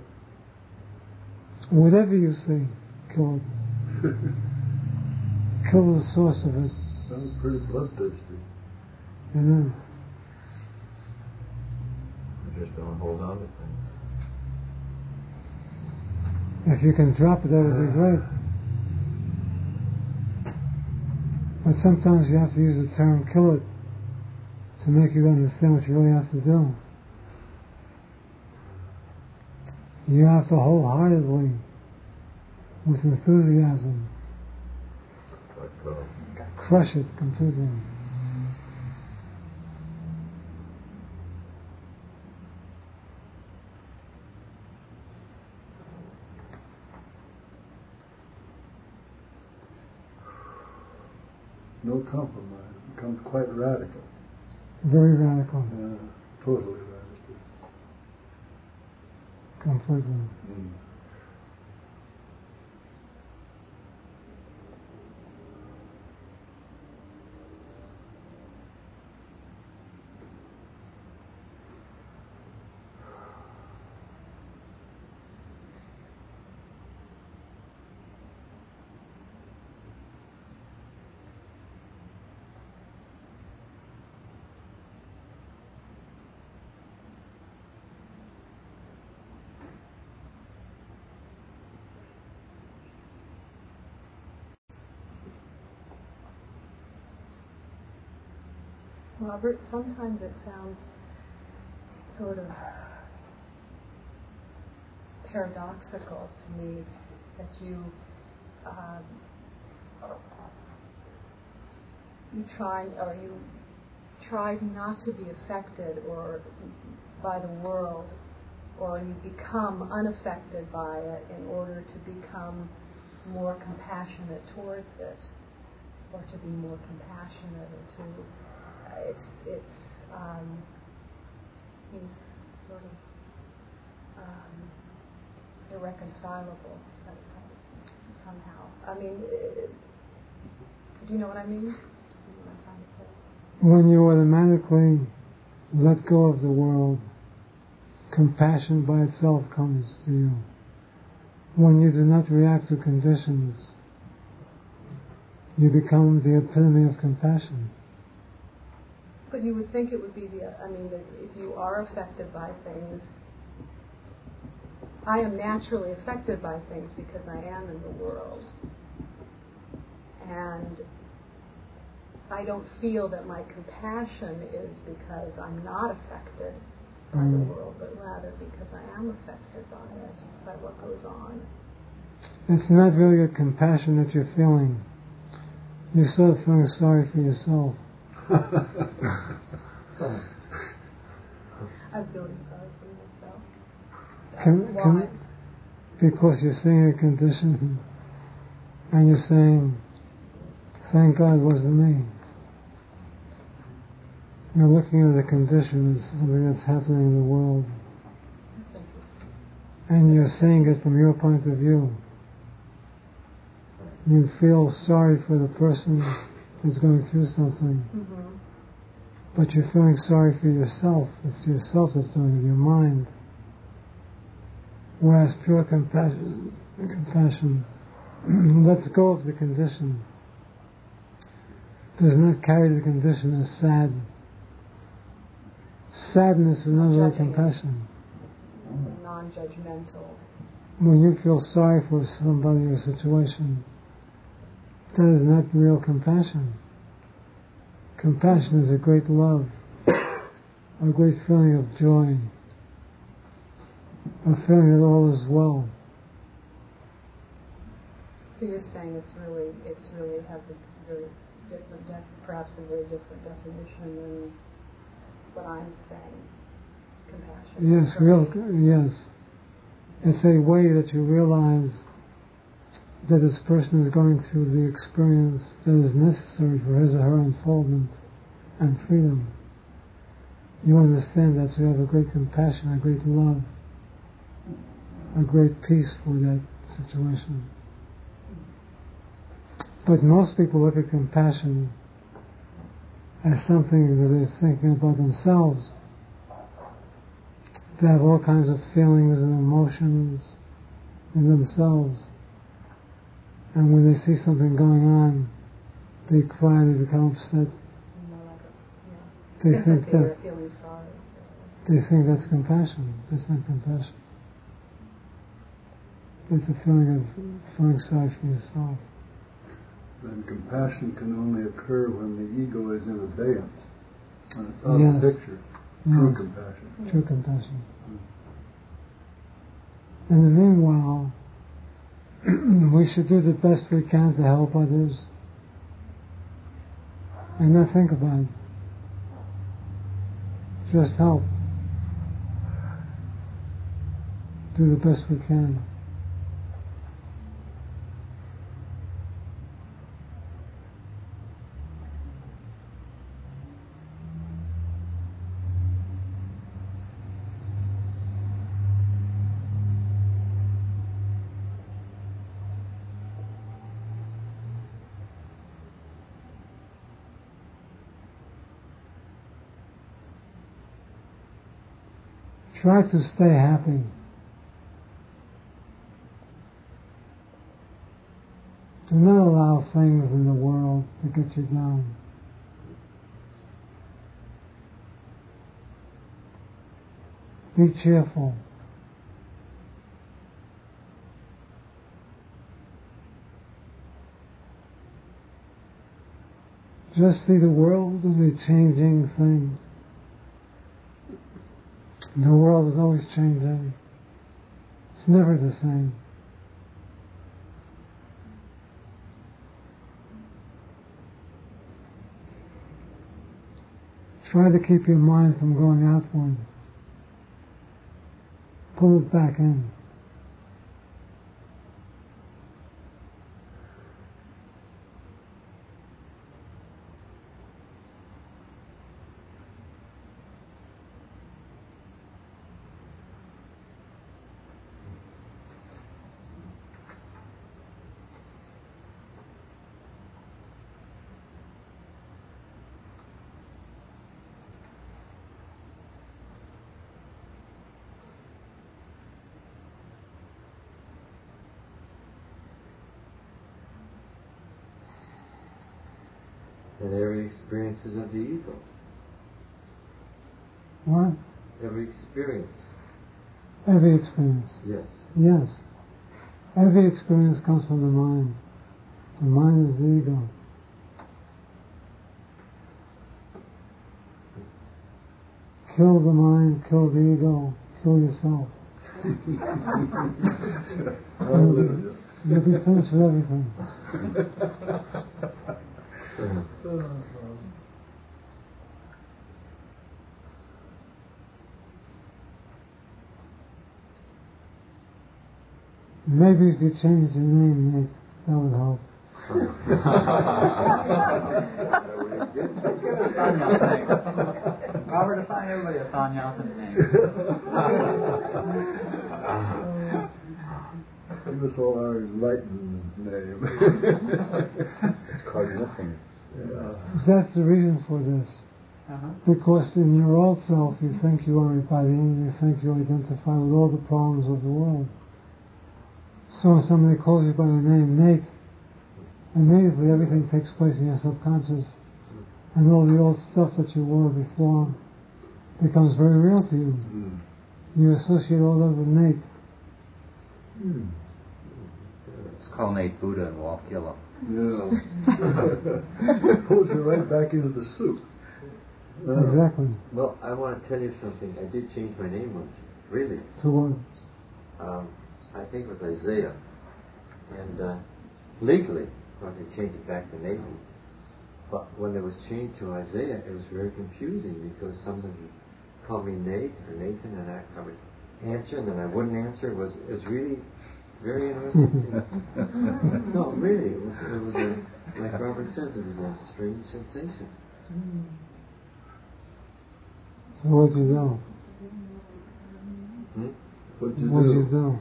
Whatever you see, kill it. Kill the source of it. sounds pretty bloodthirsty. It is. You just don't hold on to things. If you can drop it, that would be great. But sometimes you have to use the term kill it to make you understand what you really have to do. You have to wholeheartedly, with enthusiasm, crush it completely. No compromise. It becomes quite radical. Very radical. Yeah, totally radical. Completely. Robert, sometimes it sounds sort of paradoxical to me that you try not to be affected or by the world, or you become unaffected by it in order to become more compassionate towards it, or to be more compassionate, or to seems sort of irreconcilable somehow. I mean, do you know what I mean? You know what I'm trying to say? When you automatically let go of the world, compassion by itself comes to you. When you do not react to conditions, you become the epitome of compassion. But you would think it would be that if you are affected by things, I am naturally affected by things because I am in the world. And I don't feel that my compassion is because I'm not affected by the world, but rather because I am affected by it, by what goes on. It's not really a compassion that you're feeling. You're sort of feeling sorry for yourself. I'm feeling sorry for myself. Why? Because you're seeing a condition and you're saying, thank God it wasn't me. You're looking at the condition as something that's happening in the world. And you're seeing it from your point of view. You feel sorry for the person who's going through something. Mm-hmm. But you're feeling sorry for yourself. It's yourself that's doing it, your mind. Whereas pure compassion lets go of the condition. Does not carry the condition as sad. Sadness is not really compassion. Non-judgmental. When you feel sorry for somebody or situation, that is not real compassion. Compassion is a great love, a great feeling of joy, a feeling that all is well. So you're saying it's really has a very different, perhaps a very different definition than what I'm saying. Compassion. Yes. It's a way that you realize that this person is going through the experience that is necessary for his or her unfoldment and freedom. You understand that, so you have a great compassion, a great love, a great peace for that situation. But most people look at compassion as something that they're thinking about themselves. They have all kinds of feelings and emotions in themselves. And when they see something going on, they cry, they become upset. They think that's compassion. That's not compassion. It's a feeling of feeling sorry for yourself. then compassion can only occur when the ego is in abeyance. When it's out of the picture. True compassion. True compassion. In the meanwhile, we should do the best we can to help others and not think about it. Just help. Do the best we can. Try to stay happy. Do not allow things in the world to get you down. Be cheerful. Just see the world as a changing thing. The world is always changing. It's never the same. Try to keep your mind from going outward. Pull it back in. And every experience is of the ego. What? Every experience. Every experience. Yes. Yes. Every experience comes from the mind. The mind is the ego. Kill the mind, kill the ego, kill yourself. You'll be finished with everything. Maybe if you change your name, Nate, that would help. Robert assigned everybody a Sannyasin name. Give us all our enlightened name. It's called nothing. That's the reason for this. Because in your old self you think you are embodying, you think you identify with all the problems of the world. So when somebody calls you by the name Nate, immediately everything takes place in your subconscious, and all the old stuff that you were before becomes very real to you. You associate all that with Nate. It's called Nate Buddha and we'll kill him. Yeah. It pulls you right back into the soup. Exactly. Well, I want to tell you something. I did change my name once. Really. So what? I think it was Isaiah. And legally, of course, they changed it back to Nathan. But when it was changed to Isaiah, it was very confusing because somebody called me Nate or Nathan, and I would answer, and then I wouldn't answer. It was really very interesting. No, really, it was like Robert says, it was a strange sensation. So what'd you do? What'd you do?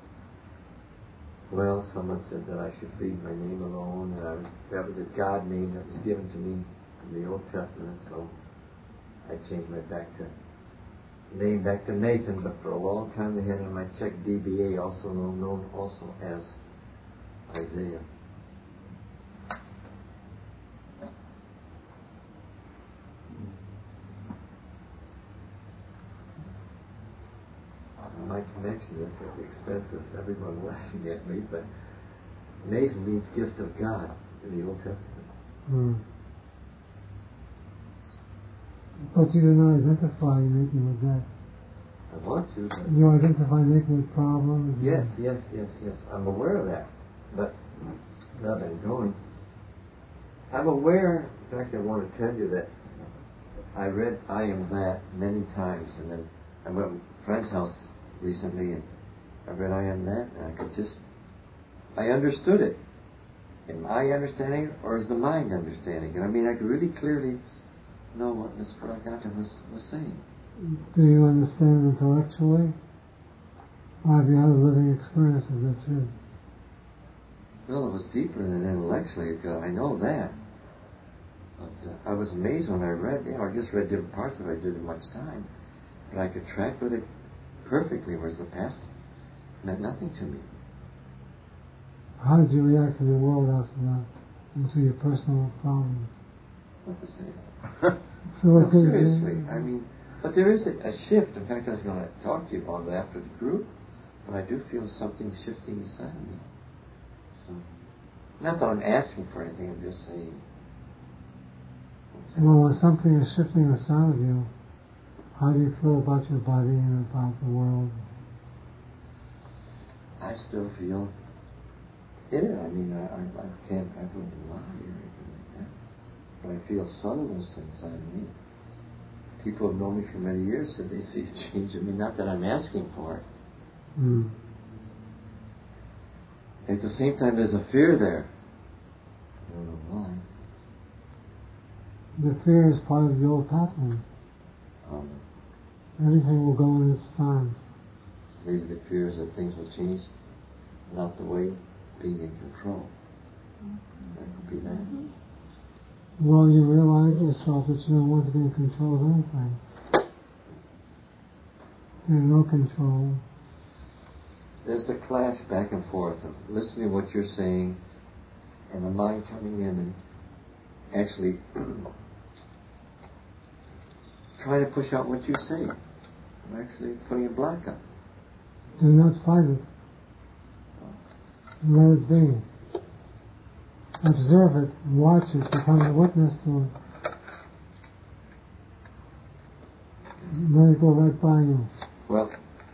Well, someone said that I should leave my name alone, and that was a God name that was given to me in the Old Testament, so I changed my name back to Nathan, but for a long time they had on my check DBA, also known also as Isaiah. I might mention this at the expense of everyone laughing at me, but Nathan means gift of God in the Old Testament. But you do not identify Nathan with that. I want to, but... You identify Nathan with problems? Yes. I'm aware of that. But now that I'm going, I'm aware, in fact I want to tell you that I read I Am That many times, and then I went to a friend's house recently and I read I Am That, and I understood it. Am I understanding it, or is the mind understanding it? I mean, I could really clearly know what Ms. Pragata was saying. Do you understand intellectually? Or have you had a living experience of the truth? Well, it was deeper than intellectually, I know that. But I was amazed when I read, I just read different parts of it, I didn't have much time. But I could track with it perfectly, whereas the past meant nothing to me. How did you react to the world after that, and to your personal problems? What to say? So no, seriously, I mean, but there is a shift. In fact, I was going to talk to you about it after the group, but I do feel something shifting inside of me. So, not that I'm asking for anything, I'm just saying. Well, when something is shifting inside of you, how do you feel about your body and about the world? I still feel in it. I mean, I wouldn't lie or anything like that. But I feel subtleness inside of me. People who have known me for many years said they see change in me. Not that I'm asking for it. At the same time, there's a fear there. I don't know why. The fear is part of the old pattern. Everything will go in its time. Maybe the fear is that things will change, not the way being in control. That could be that. Well, you realize yourself that you don't want to be in control of anything. There's no control. There's the clash back and forth of listening to what you're saying and the mind coming in and actually trying to push out what you say. I'm actually putting a block up. Do not fight it. Let it be. Observe it, watch it, become a witness to it. Let it go right by you. Well,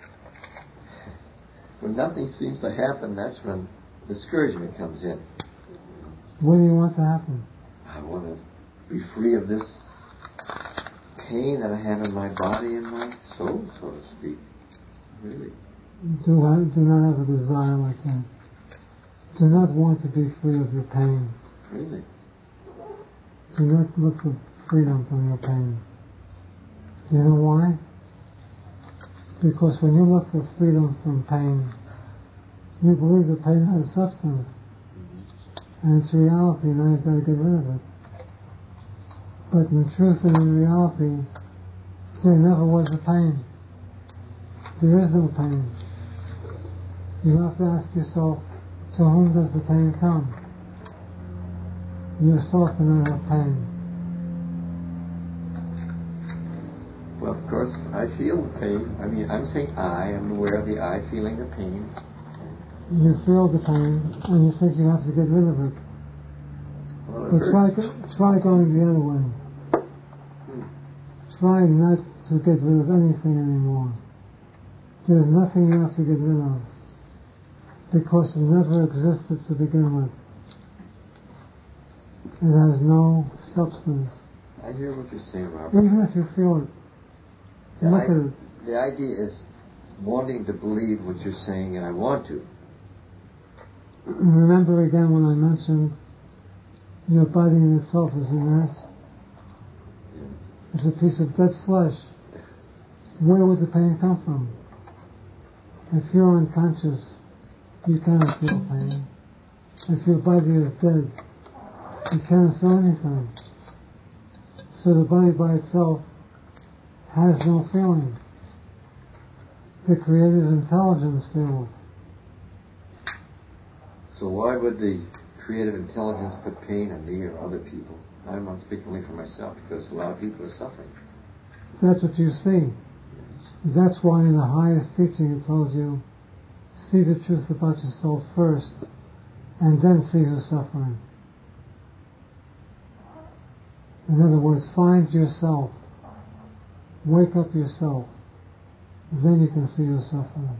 when nothing seems to happen, that's when discouragement comes in. What do you want to happen? I want to be free of this pain that I have in my body and my soul, so to speak. Really. Do not have a desire like that. Do not want to be free of your pain. Really? Do not look for freedom from your pain. Do you know why? Because when you look for freedom from pain, you believe the pain has substance. And it's reality, now you've got to get rid of it. But in truth and in reality, there never was a pain. There is no pain. You have to ask yourself, to whom does the pain come? Yourself cannot have pain. Well, of course, I feel the pain. I mean, I'm saying I'm aware of the I feeling the pain. You feel the pain, and you think you have to get rid of it. Well, but try going the other way. Try not to get rid of anything anymore. There's nothing you have to get rid of, because it never existed to begin with. It has no substance. I hear what you're saying, Robert. Even if you feel it, look at it. The idea is wanting to believe what you're saying, and I want to. Remember again when I mentioned your body in itself is inert. It's a piece of dead flesh. Where would the pain come from? If you're unconscious, you cannot feel pain. If your body is dead, you cannot feel anything. So the body by itself has no feeling. The creative intelligence feels. So why would the creative intelligence put pain on me or other people? I'm not speaking only for myself, because a lot of people are suffering. That's what you see. That's why in the highest teaching it tells you, see the truth about yourself first, and then see who's suffering. In other words, find yourself, wake up yourself, then you can see who's suffering.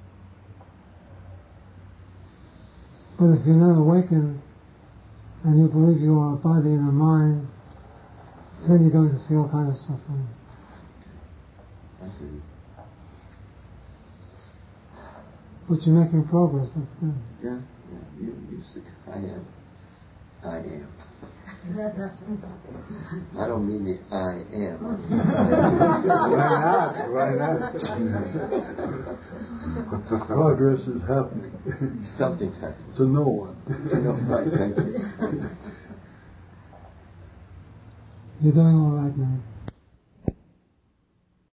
But if you're not awakened and you believe you are a body and a mind, then you're going to see all kinds of suffering. But you're making progress, that's good. Yeah, you see, I am. I don't mean the I am. Why not? Progress is happening. Something's happening. To no one. Right, thank you. You're doing all right now.